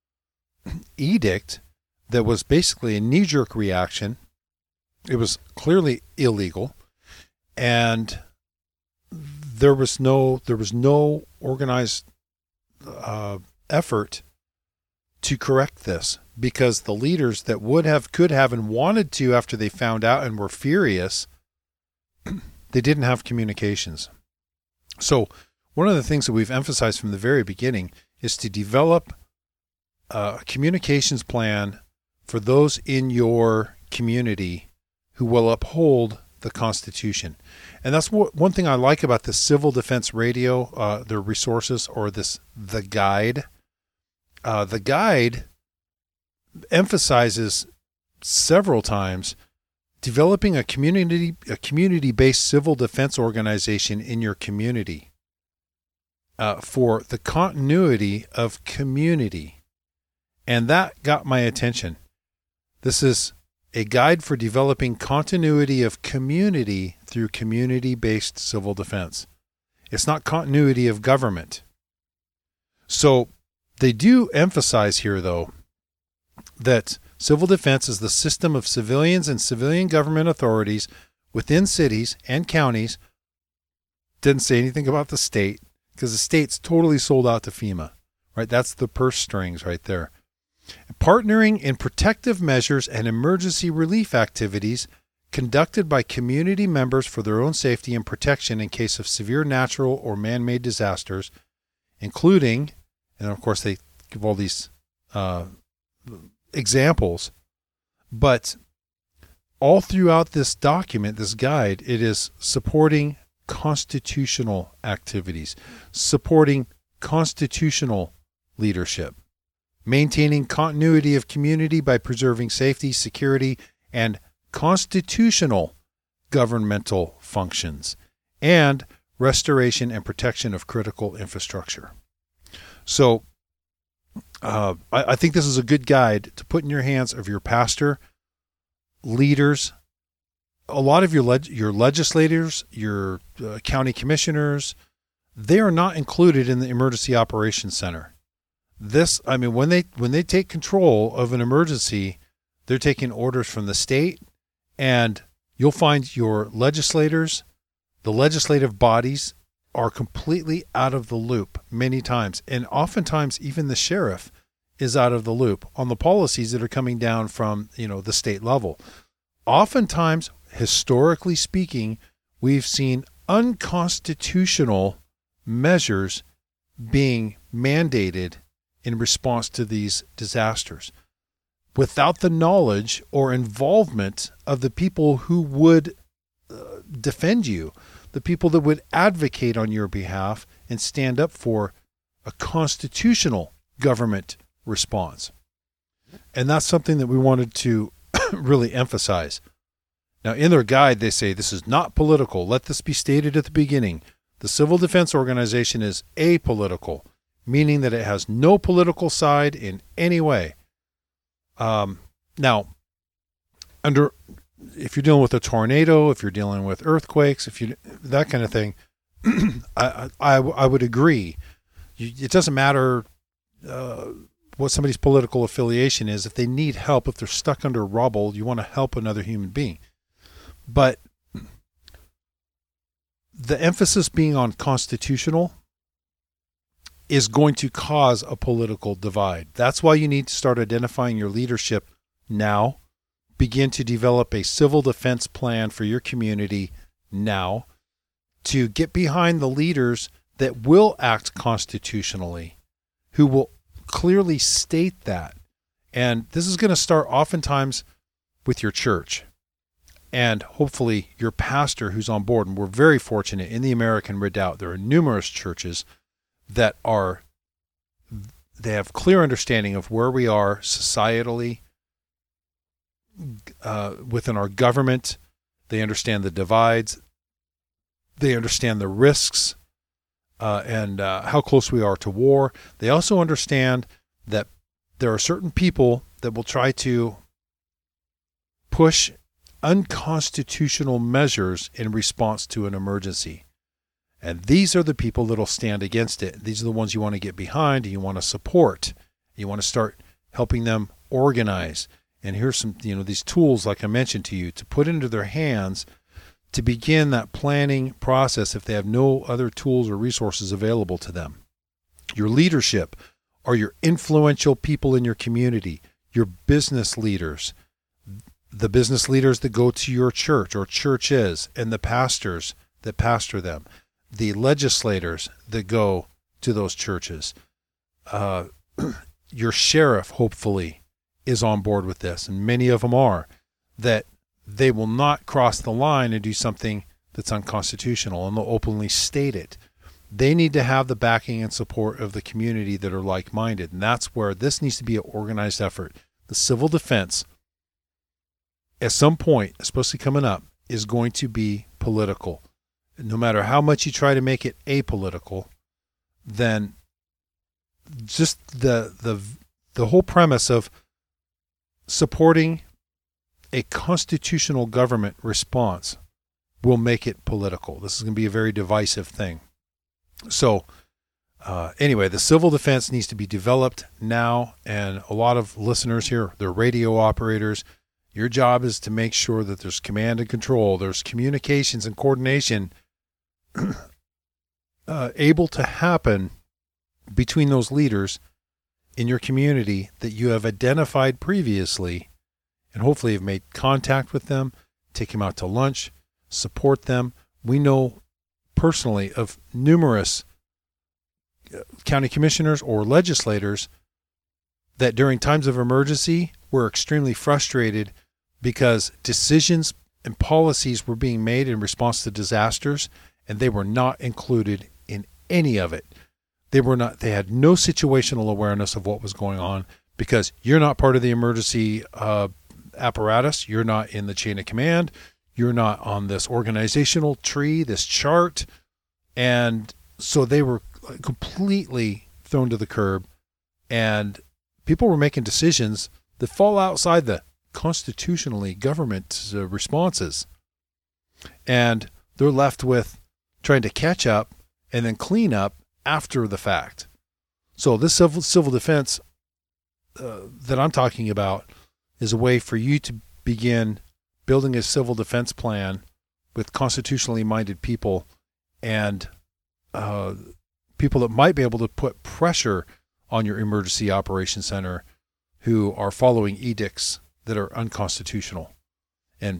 edict that was basically a knee-jerk reaction. It was clearly illegal, and there was no there was no organized uh, effort to correct this, because the leaders that would have, could have, and wanted to after they found out and were furious, they didn't have communications. So one of the things that we've emphasized from the very beginning is to develop a communications plan for those in your community who will uphold the Constitution. And that's what, one thing I like about the Civil Defense Radio, uh, their resources, or this, the guide. Uh, the guide emphasizes several times developing a community, a community-based civil defense organization in your community uh, for the continuity of community. And that got my attention. This is a guide for developing continuity of community through community-based civil defense. It's not continuity of government. So they do emphasize here, though, that civil defense is the system of civilians and civilian government authorities within cities and counties. Didn't say anything about the state, because the state's totally sold out to FEMA, right? That's the purse strings right there. Partnering in protective measures and emergency relief activities conducted by community members for their own safety and protection in case of severe natural or man-made disasters, including, and of course they give all these uh, examples, but all throughout this document, this guide, it is supporting constitutional activities, supporting constitutional leadership, maintaining continuity of community by preserving safety, security, and constitutional governmental functions, and restoration and protection of critical infrastructure. So uh, I, I think this is a good guide to put in your hands of your pastor, leaders, a lot of your leg- your legislators, your uh, county commissioners. They are not included in the Emergency Operations Center. This, I mean, when they when they take control of an emergency, they're taking orders from the state, and you'll find your legislators, the legislative bodies, are completely out of the loop many times. And oftentimes even the sheriff is out of the loop on the policies that are coming down from, you know, the state level. Oftentimes, historically speaking, we've seen unconstitutional measures being mandated in response to these disasters without the knowledge or involvement of the people who would uh, defend you, the people that would advocate on your behalf and stand up for a constitutional government response. And that's something that we wanted to really emphasize. Now, in their guide, they say this is not political. Let this be stated at the beginning. The Civil Defense Organization is apolitical, meaning that it has no political side in any way. Um, now, under if you're dealing with a tornado, if you're dealing with earthquakes, if you that kind of thing, I, I I would agree. You, it doesn't matter uh, what somebody's political affiliation is. If they need help, if they're stuck under rubble, you want to help another human being. But the emphasis being on constitutional is going to cause a political divide. That's why you need to start identifying your leadership now. Begin to develop a civil defense plan for your community now to get behind the leaders that will act constitutionally, who will clearly state that. And this is going to start oftentimes with your church and hopefully your pastor who's on board. And we're very fortunate in the American Redoubt. There are numerous churches that are, they have clear understanding of where we are societally, uh, within our government. They understand the divides. They understand the risks uh, and uh, how close we are to war. They also understand that there are certain people that will try to push unconstitutional measures in response to an emergency. And these are the people that will stand against it. These are the ones you want to get behind and you want to support. You want to start helping them organize. And here's some, you know, these tools, like I mentioned to you, to put into their hands to begin that planning process if they have no other tools or resources available to them. Your leadership are your influential people in your community, your business leaders, the business leaders that go to your church or churches, and the pastors that pastor them, the legislators that go to those churches. Uh, your sheriff, hopefully, is on board with this, and many of them are, that they will not cross the line and do something that's unconstitutional, and they'll openly state it. They need to have the backing and support of the community that are like-minded, and that's where this needs to be an organized effort. The civil defense, at some point, especially coming up, is going to be political. No matter how much you try to make it apolitical, then just the the the whole premise of supporting a constitutional government response will make it political. This is going to be a very divisive thing. So uh, anyway, the civil defense needs to be developed now, and a lot of listeners here, they're radio operators. Your job is to make sure that there's command and control, there's communications and coordination uh, able to happen between those leaders in your community that you have identified previously, and hopefully have made contact with them, take them out to lunch, support them. We know personally of numerous county commissioners or legislators that during times of emergency were extremely frustrated because decisions and policies were being made in response to disasters, and they were not included in any of it. They were not, they had no situational awareness of what was going on because you're not part of the emergency uh, apparatus. You're not in the chain of command. You're not on this organizational tree, this chart. And so they were completely thrown to the curb, and people were making decisions that fall outside the constitutionally government uh, responses. And they're left with trying to catch up and then clean up after the fact. So this civil, civil defense uh, that I'm talking about is a way for you to begin building a civil defense plan with constitutionally minded people and uh, people that might be able to put pressure on your emergency operations center who are following edicts that are unconstitutional. And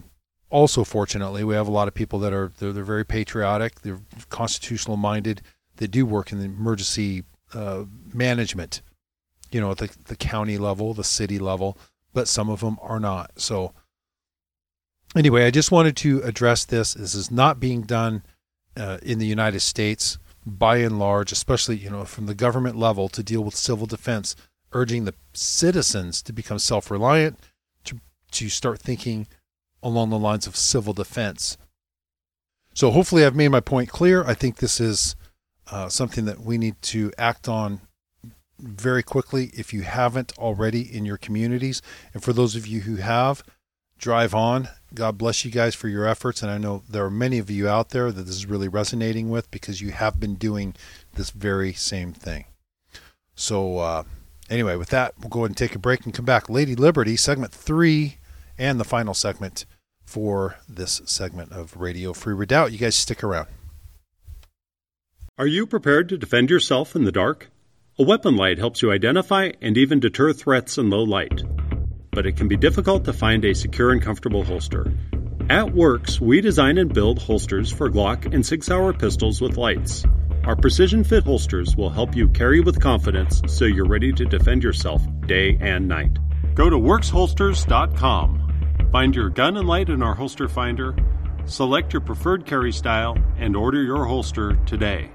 also, fortunately, we have a lot of people that are they're, they're very patriotic, they're constitutional minded, they do work in the emergency uh, management, you know, at the, the county level, the city level, but some of them are not. So anyway, I just wanted to address this. This is not being done uh, in the United States by and large, especially, you know, from the government level to deal with civil defense, urging the citizens to become self-reliant, to to start thinking along the lines of civil defense. So hopefully I've made my point clear. I think this is uh, something that we need to act on very quickly if you haven't already in your communities. And for those of you who have, drive on. God bless you guys for your efforts. And I know there are many of you out there that this is really resonating with because you have been doing this very same thing. So uh, anyway, with that, we'll go ahead and take a break and come back. Lady Liberty, segment three, and the final segment for this segment of Radio Free Redoubt. You guys stick around. Are you prepared to defend yourself in the dark? A weapon light helps you identify and even deter threats in low light. But it can be difficult to find a secure and comfortable holster. At Works, we design and build holsters for Glock and Sig Sauer pistols with lights. Our precision fit holsters will help you carry with confidence so you're ready to defend yourself day and night. Go to works holsters dot com. Find your gun and light in our holster finder, select your preferred carry style, and order your holster today.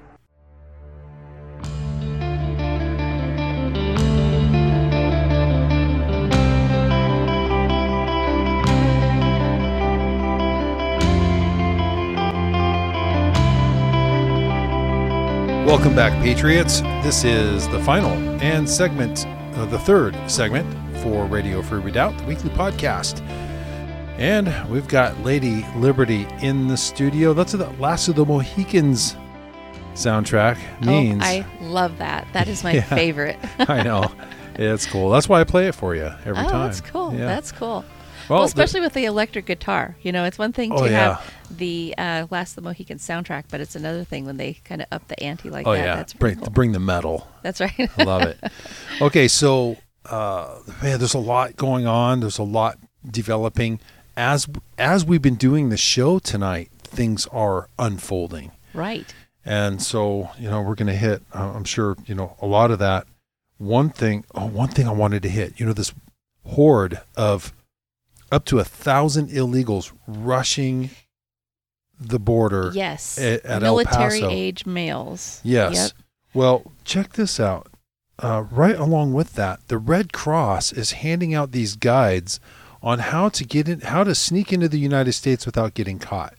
Welcome back, Patriots. This is the final and segment, uh, the third segment for Radio Free Redoubt, the weekly podcast. And we've got Lady Liberty in the studio. That's the Last of the Mohicans soundtrack means. Oh, I love that. That is my Yeah. favorite. I know. It's cool. That's why I play it for you every oh, time. that's cool. Yeah. That's cool. Well, Well, especially the, with the electric guitar. You know, it's one thing to Oh, yeah. have the uh, Last of the Mohicans soundtrack, but it's another thing when they kind of up the ante like oh that. yeah, That's bring pretty cool. bring the metal. That's right. I love it. Okay, so uh, man, there's a lot going on. There's a lot developing as as we've been doing the show tonight. Things are unfolding, Right. and so you know we're going to hit. Uh, I'm sure you know a lot of that. One thing, oh, one thing I wanted to hit. You know, this horde of up to a thousand illegals rushing the border. Yes. At, at El Military Paso. age males. Yes. Yep. Well, check this out. Uh, right along with that, the Red Cross is handing out these guides on how to get in, how to sneak into the United States without getting caught.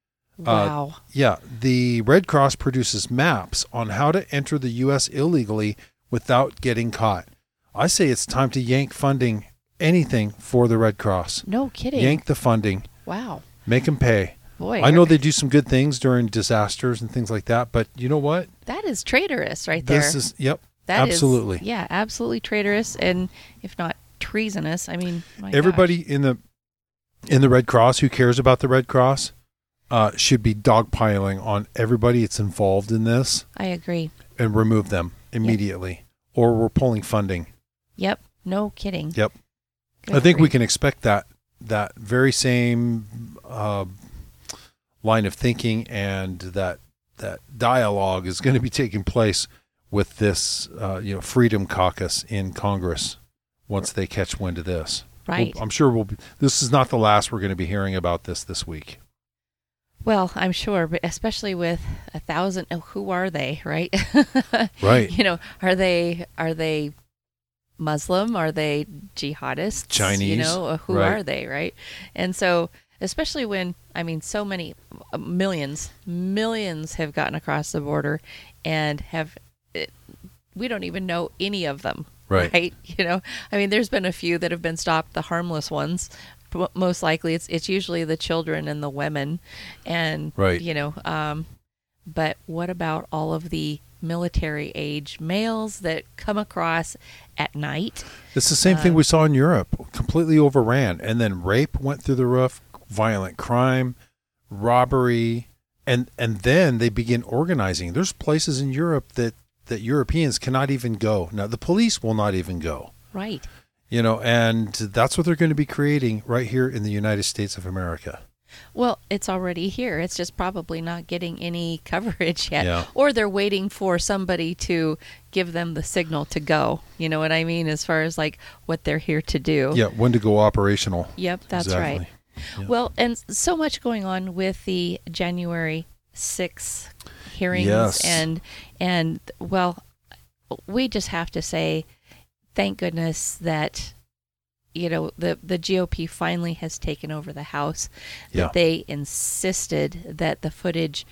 Wow. Uh, yeah, the Red Cross produces maps on how to enter the U S illegally without getting caught. I say it's time to yank funding, anything for the Red Cross. No kidding. Yank the funding. Wow. Make them pay. Boy. I know you're- they do some good things during disasters and things like that, but you know what? that is traitorous right there. This is, yep, That is- absolutely. yeah, absolutely traitorous, and if not treasonous, I mean, my Everybody gosh. in the in the Red Cross who cares about the Red Cross uh, should be dogpiling on everybody that's involved in this I agree. and remove them immediately, or we're pulling funding. Yep. No kidding. Yep. Good I think we grief. can expect that that very same uh, line of thinking and that that dialogue is going to be taking place with this uh, you know Freedom Caucus in Congress once they catch wind of this. Right. We'll, I'm sure we'll be, this is not the last we're going to be hearing about this this week. Well, I'm sure, but especially with a thousand, oh, who are they, right? Right. You know, are they are they Muslim? Are they jihadists? Chinese, You know, uh, who right. are they, right? And so, especially when, I mean, so many uh, millions, millions have gotten across the border and have, it, we don't even know any of them. Right. Right. You know, I mean, there's been a few that have been stopped, the harmless ones. P- Most likely it's it's usually the children and the women. And, Right. you know, um, but what about all of the military age males that come across at night? It's the same thing Um, we saw in Europe, completely overran. And then rape went through the roof, violent crime, robbery, and, and then they begin organizing. There's places in Europe that, that Europeans cannot even go. Now, the police will not even go. Right. You know, and that's what they're going to be creating right here in the United States of America. Well, it's already here. It's just probably not getting any coverage yet. Yeah. Or they're waiting for somebody to give them the signal to go. You know what I mean? As far as like what they're here to do. Yeah, when to go operational. Yep, that's Exactly. right. Yeah. Well, and so much going on with the January sixth hearings. Yes. And, and well, we just have to say, thank goodness that, you know, the, the G O P finally has taken over the House, Yeah. that they insisted that the footage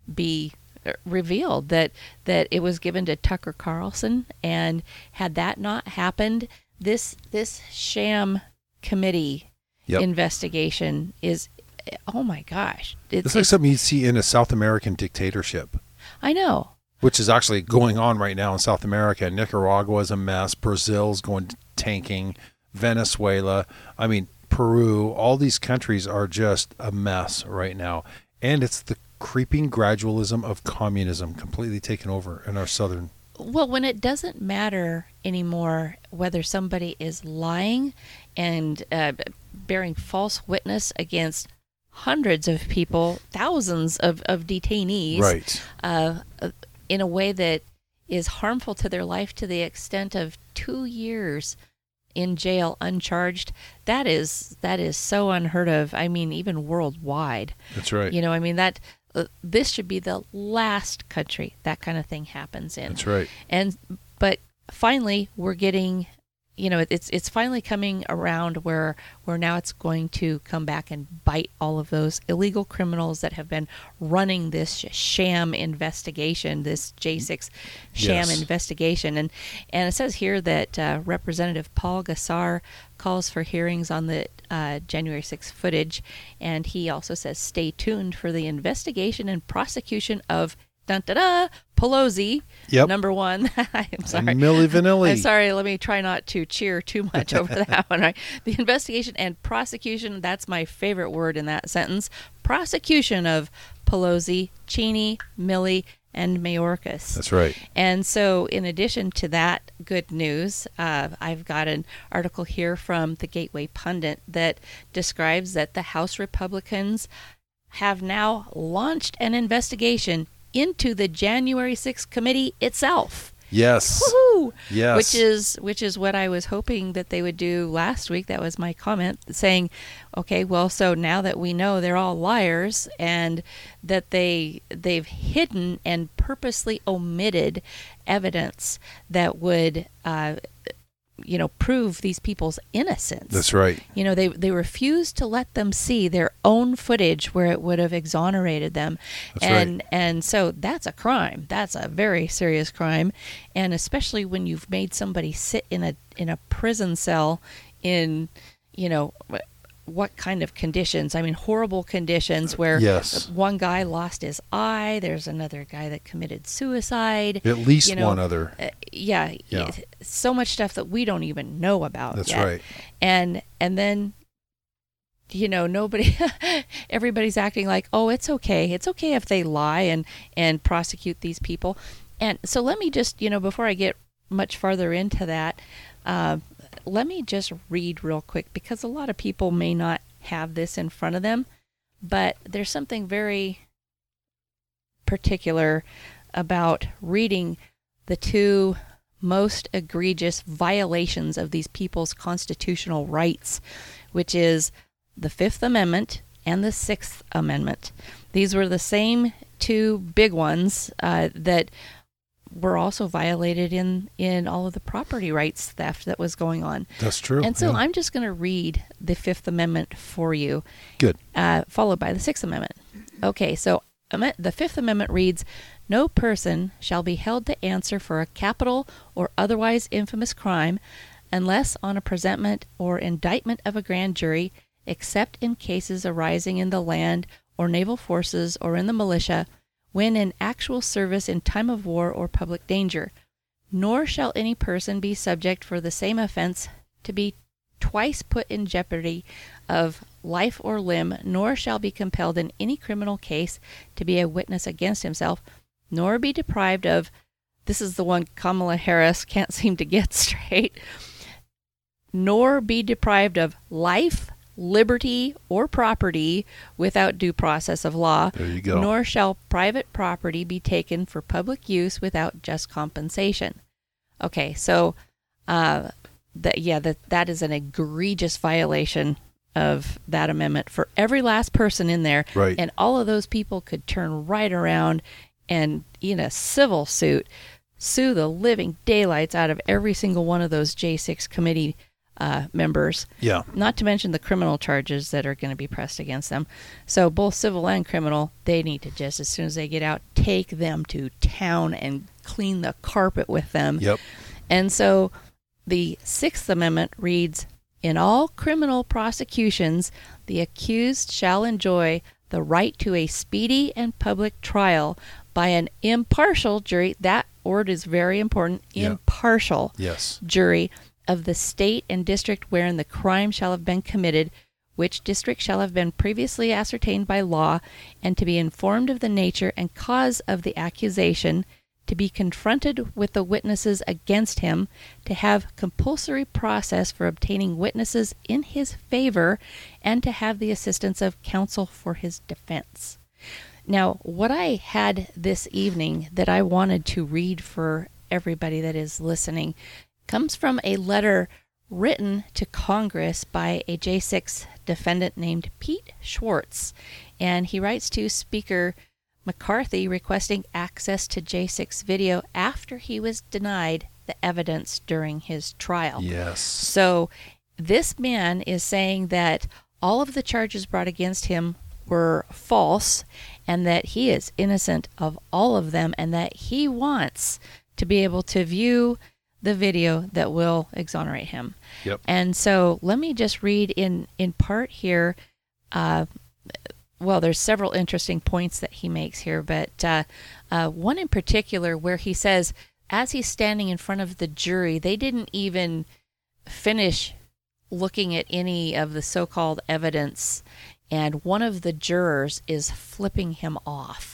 be revealed, that, that it was given to Tucker Carlson. And had that not happened, this, this sham committee Yep. investigation is, oh my gosh. It's, It's like it's- something you'd see in a South American dictatorship, I know. which is actually going on right now in South America. Nicaragua is a mess. Brazil's going tanking. Venezuela, I mean, Peru, all these countries are just a mess right now. And it's the creeping gradualism of communism completely taken over in our southern. Well, when it doesn't matter anymore whether somebody is lying and uh, bearing false witness against hundreds of people, thousands of, of detainees, Right. uh, in a way that is harmful to their life to the extent of two years in jail uncharged, that is that is so unheard of. I mean, even worldwide. That's right. You know, I mean, that uh, this should be the last country that kind of thing happens in. That's right. And but finally, we're getting, you know, it's it's finally coming around where where now it's going to come back and bite all of those illegal criminals that have been running this sham investigation, this J six sham Yes. investigation. And and it says here that uh, Representative Paul Gosar calls for hearings on the uh, January sixth footage, and he also says stay tuned for the investigation and prosecution of dun da da Pelosi. Yep. Number one. I'm sorry. And Milli Vanilli. I'm sorry. Let me try not to cheer too much over that one. Right? The investigation and prosecution. That's my favorite word in that sentence. Prosecution of Pelosi, Cheney, Milley, and Mayorkas. That's right. And so, in addition to that good news, uh, I've got an article here from the Gateway Pundit that describes that the House Republicans have now launched an investigation into the January sixth committee itself. Yes. Woohoo! Yes. Which is which is what I was hoping that they would do last week. That was my comment, saying, okay, well, so now that we know they're all liars and that they they've hidden and purposely omitted evidence that would uh, you know, prove these people's innocence. That's right. You know, they they refused to let them see their own footage where it would have exonerated them. That's and right. and so that's a crime. That's a very serious crime. And especially when you've made somebody sit in a in a prison cell in, you know, what kind of conditions? I mean, horrible conditions where Yes. one guy lost his eye, there's another guy that committed suicide. At least you know, one other. uh, yeah, Yeah. y- so much stuff that we don't even know about That's yet. right. And and then, you know, nobody, everybody's acting like, oh, it's okay. It's okay if they lie and, and prosecute these people. And so let me just, you know, before I get much farther into that, uh, let me just read real quick, because a lot of people may not have this in front of them, but there's something very particular about reading the two most egregious violations of these people's constitutional rights, which is the Fifth Amendment and the Sixth Amendment. These were the same two big ones uh, that were also violated in, in all of the property rights theft that was going on. That's true. And so yeah. I'm just going to read the Fifth Amendment for you, Good. uh, followed by the Sixth Amendment. Okay, so am- the Fifth Amendment reads, no person shall be held to answer for a capital or otherwise infamous crime unless on a presentment or indictment of a grand jury, except in cases arising in the land or naval forces or in the militia, when in actual service in time of war or public danger. Nor shall any person be subject for the same offense to be twice put in jeopardy of life or limb, nor shall be compelled in any criminal case to be a witness against himself, nor be deprived of, this is the one Kamala Harris can't seem to get straight, nor be deprived of life, liberty or property without due process of law. There you go. Nor shall private property be taken for public use without just compensation. Okay, so uh, that yeah, that that is an egregious violation of that amendment for every last person in there. Right. And all of those people could turn right around and, in a civil suit, sue the living daylights out of every single one of those J six committee uh, members. Yeah. Not to mention the criminal charges that are going to be pressed against them. So both civil and criminal, they need to just, as soon as they get out, take them to town and clean the carpet with them. Yep. And so the Sixth Amendment reads, in all criminal prosecutions, the accused shall enjoy the right to a speedy and public trial by an impartial jury. That word is very important. Yeah. Impartial Yes. jury of the state and district wherein the crime shall have been committed, which district shall have been previously ascertained by law, and to be informed of the nature and cause of the accusation, to be confronted with the witnesses against him, to have compulsory process for obtaining witnesses in his favor, and to have the assistance of counsel for his defense. Now, what I had this evening that I wanted to read for everybody that is listening comes from a letter written to Congress by a J six defendant named Pete Schwartz. And he writes to Speaker McCarthy requesting access to J six video after he was denied the evidence during his trial. Yes. So this man is saying that all of the charges brought against him were false and that he is innocent of all of them, and that he wants to be able to view the video that will exonerate him. Yep. And so let me just read in, in part here. Uh, well, there's several interesting points that he makes here, but uh, uh, one in particular where he says, as he's standing in front of the jury, they didn't even finish looking at any of the so-called evidence, and one of the jurors is flipping him off.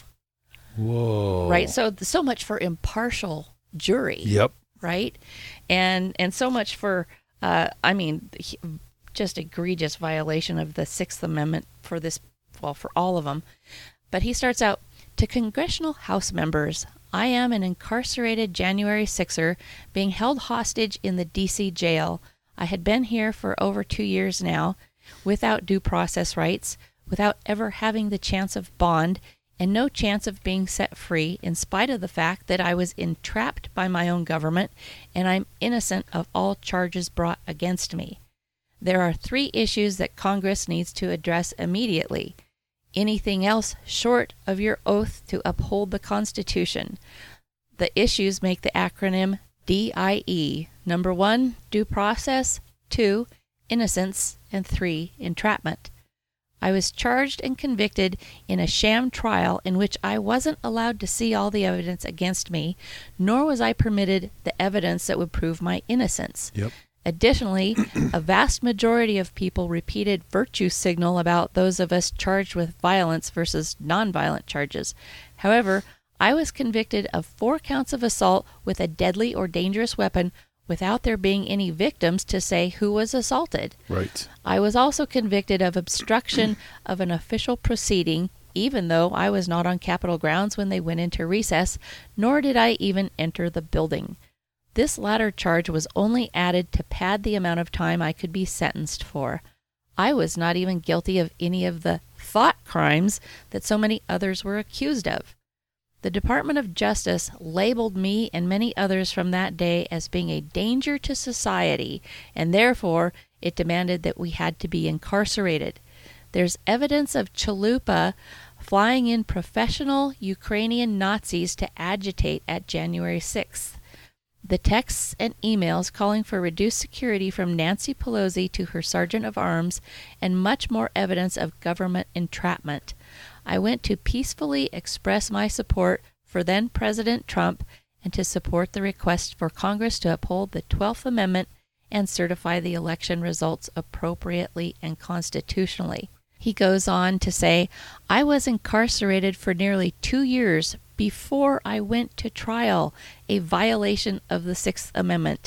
Whoa. Right? So so much for impartial jury. Yep. Right? And and so much for, uh, I mean, just egregious violation of the Sixth Amendment for this, well, for all of them. But he starts out, to Congressional House members, I am an incarcerated January sixer being held hostage in the D C jail. I had been here for over two years now, without due process rights, without ever having the chance of bond, and no chance of being set free, in spite of the fact that I was entrapped by my own government, and I'm innocent of all charges brought against me. There are three issues that Congress needs to address immediately. Anything else short of your oath to uphold the Constitution. The issues make the acronym D I E. Number one, due process. Two, innocence. And three, entrapment. I was charged and convicted in a sham trial in which I wasn't allowed to see all the evidence against me, nor was I permitted the evidence that would prove my innocence. Yep. Additionally, a vast majority of people repeated virtue signal about those of us charged with violence versus nonviolent charges. However, I was convicted of four counts of assault with a deadly or dangerous weapon without there being any victims to say who was assaulted. Right. I was also convicted of obstruction of an official proceeding, even though I was not on Capitol grounds when they went into recess, nor did I even enter the building. This latter charge was only added to pad the amount of time I could be sentenced for. I was not even guilty of any of the thought crimes that so many others were accused of. The Department of Justice labeled me and many others from that day as being a danger to society, and therefore it demanded that we had to be incarcerated. There's evidence of Chalupa flying in professional Ukrainian Nazis to agitate at January sixth. The texts and emails calling for reduced security from Nancy Pelosi to her sergeant of arms, and much more evidence of government entrapment. I went to peacefully express my support for then President Trump and to support the request for Congress to uphold the twelfth Amendment and certify the election results appropriately and constitutionally. He goes on to say, I was incarcerated for nearly two years before I went to trial, a violation of the Sixth Amendment.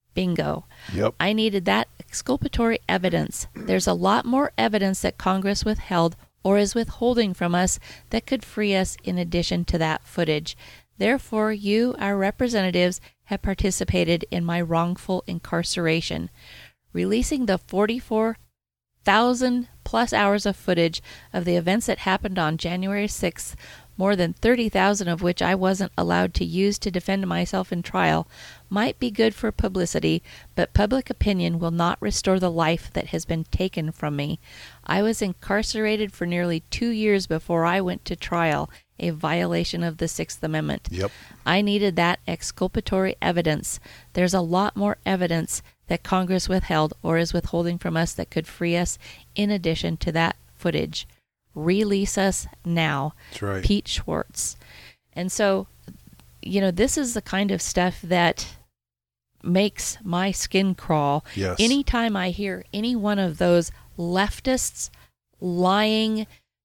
Bingo. Yep. I needed that exculpatory evidence. There's a lot more evidence that Congress withheld or is withholding from us that could free us in addition to that footage. Therefore, you, our representatives, have participated in my wrongful incarceration. Releasing the forty-four thousand plus hours of footage of the events that happened on January sixth, more than thirty thousand of which I wasn't allowed to use to defend myself in trial, might be good for publicity, but public opinion will not restore the life that has been taken from me. I was incarcerated for nearly two years before I went to trial, a violation of the Sixth Amendment. Yep. I needed that exculpatory evidence. There's a lot more evidence that Congress withheld or is withholding from us that could free us in addition to that footage. Release us now. That's right. Pete Schwartz. And so, you know, this is the kind of stuff that makes my skin crawl. Yes. Anytime I hear any one of those leftists, lying,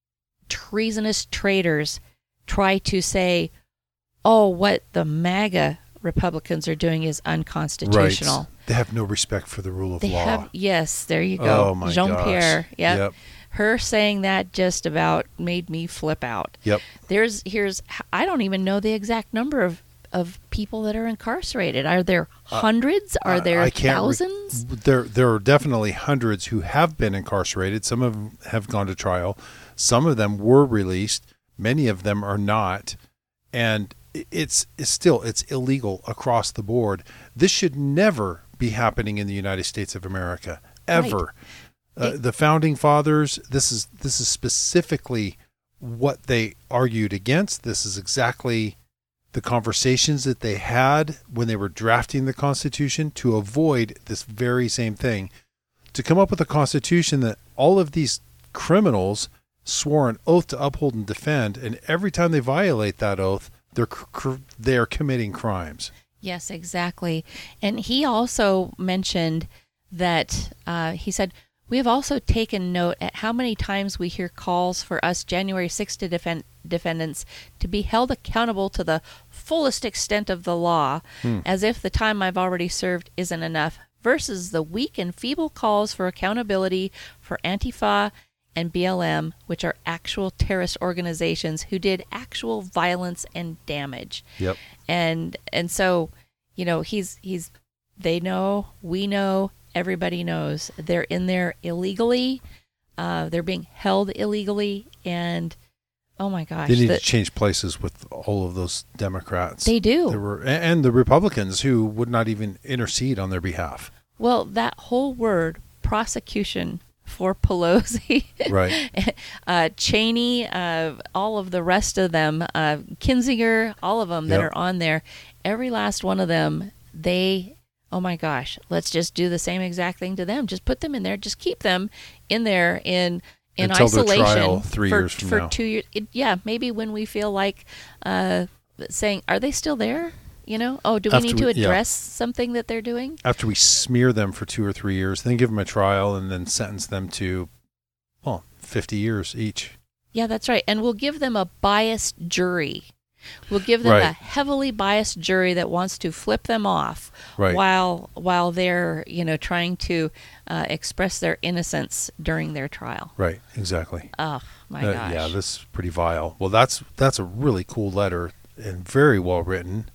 treasonous traitors try to say, oh, what the MAGA Republicans are doing is unconstitutional. Right. They have no respect for the rule of They law. have, yes, there you go. Oh, my Jean-Pierre. gosh. Yep. Yep. Her saying that just about made me flip out. Yep. There's, here's, I don't even know the exact number of, of people that are incarcerated. Are there hundreds? Are there I can't re- thousands? there, there are definitely hundreds who have been incarcerated. Some of them have gone to trial. Some of them were released. Many of them are not. And it's, it's still, it's illegal across the board. This should never be happening in the United States of America, ever. Right. Uh, the founding fathers, this is this is specifically what they argued against. This is exactly the conversations that they had when they were drafting the Constitution to avoid this very same thing. To come up with a Constitution that all of these criminals swore an oath to uphold and defend, and every time they violate that oath, they're cr- they're committing crimes. Yes, exactly. And he also mentioned that, uh, he said, we have also taken note at how many times we hear calls for us January sixth to defend defendants to be held accountable to the fullest extent of the law, hmm. as if the time I've already served isn't enough, versus the weak and feeble calls for accountability for Antifa and B L M, which are actual terrorist organizations who did actual violence and damage. Yep. And and so, you know, he's he's they know, we know, everybody knows they're in there illegally. Uh, they're being held illegally, and oh my gosh, they need the, to change places with all of those Democrats. They do. There were, and the Republicans who would not even intercede on their behalf. Well, that whole word, prosecution for Pelosi, right? uh, Cheney, uh, all of the rest of them, uh, Kinzinger, all of them that yep. are on there, every last one of them, they, oh my gosh, let's just do the same exact thing to them. Just put them in there. Just keep them in there in in Until isolation their trial three for, years from for now. two years. It, yeah, maybe when we feel like uh, saying, are they still there? You know, oh, do we After need to we- yeah. address something that they're doing? After we smear them for two or three years, then give them a trial and then sentence them to, well, fifty years each. Yeah, that's right. And we'll give them a biased jury. We'll give them Right. a heavily biased jury that wants to flip them off Right. while while they're, you know, trying to uh, express their innocence during their trial. Right, exactly. Oh, my Uh, gosh. yeah, this is pretty vile. Well, that's that's a really cool letter and very well written.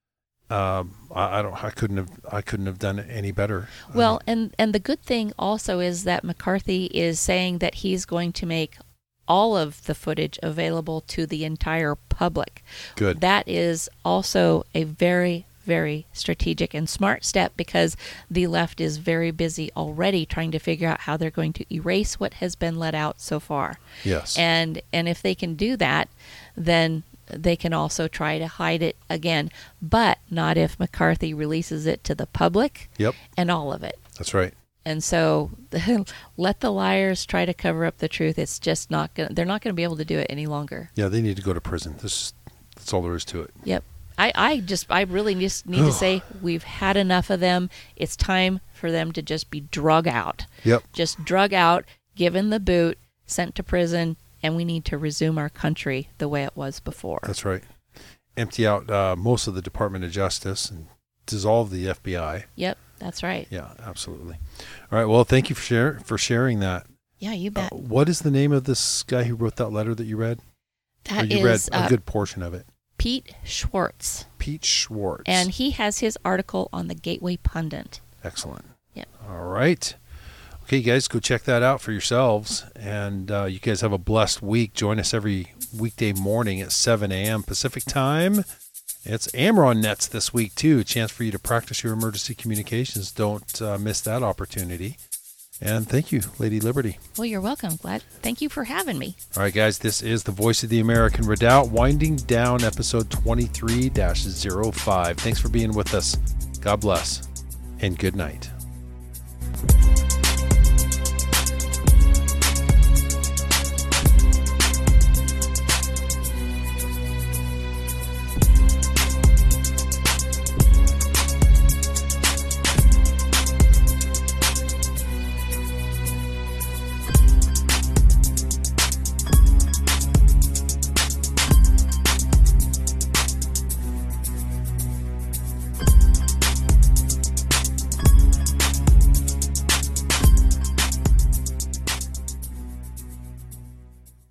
Um, I, I don't. I couldn't have. I couldn't have done it any better. Well, Uh, and, and the good thing also is that McCarthy is saying that he's going to make all of the footage available to the entire public. good. That is also a very, very strategic and smart step, because the left is very busy already trying to figure out how they're going to erase what has been let out so far. Yes. And and if they can do that, then they can also try to hide it again, but not if McCarthy releases it to the public Yep. and all of it. That's right. And so let the liars try to cover up the truth. It's just not going to, they're not going to be able to do it any longer. Yeah, they need to go to prison. This. That's all there is to it. Yep. I, I just, I really just need to say we've had enough of them. It's time for them to just be drug out. Yep. Just drug out, given the boot, sent to prison, and we need to resume our country the way it was before. That's right. Empty out uh, most of the Department of Justice and dissolve the F B I. Yep. That's right. Yeah, absolutely. All right. Well, thank you for share, for sharing that. Yeah, you Uh, bet. what is the name of this guy who wrote that letter that you read? Or That you is read a uh, good portion of it. Pete Schwartz. Pete Schwartz. And he has his article on the Gateway Pundit. Excellent. Yep. All right. Okay, guys, go check that out for yourselves. And uh, you guys have a blessed week. Join us every weekday morning at seven a.m. Pacific time. It's Amron Nets this week, too. A chance for you to practice your emergency communications. Don't uh, miss that opportunity. And thank you, Lady Liberty. Well, you're welcome. Glad. Thank you for having me. All right, guys, this is the Voice of the American Redoubt, winding down episode twenty-three dash oh five. Thanks for being with us. God bless, and good night.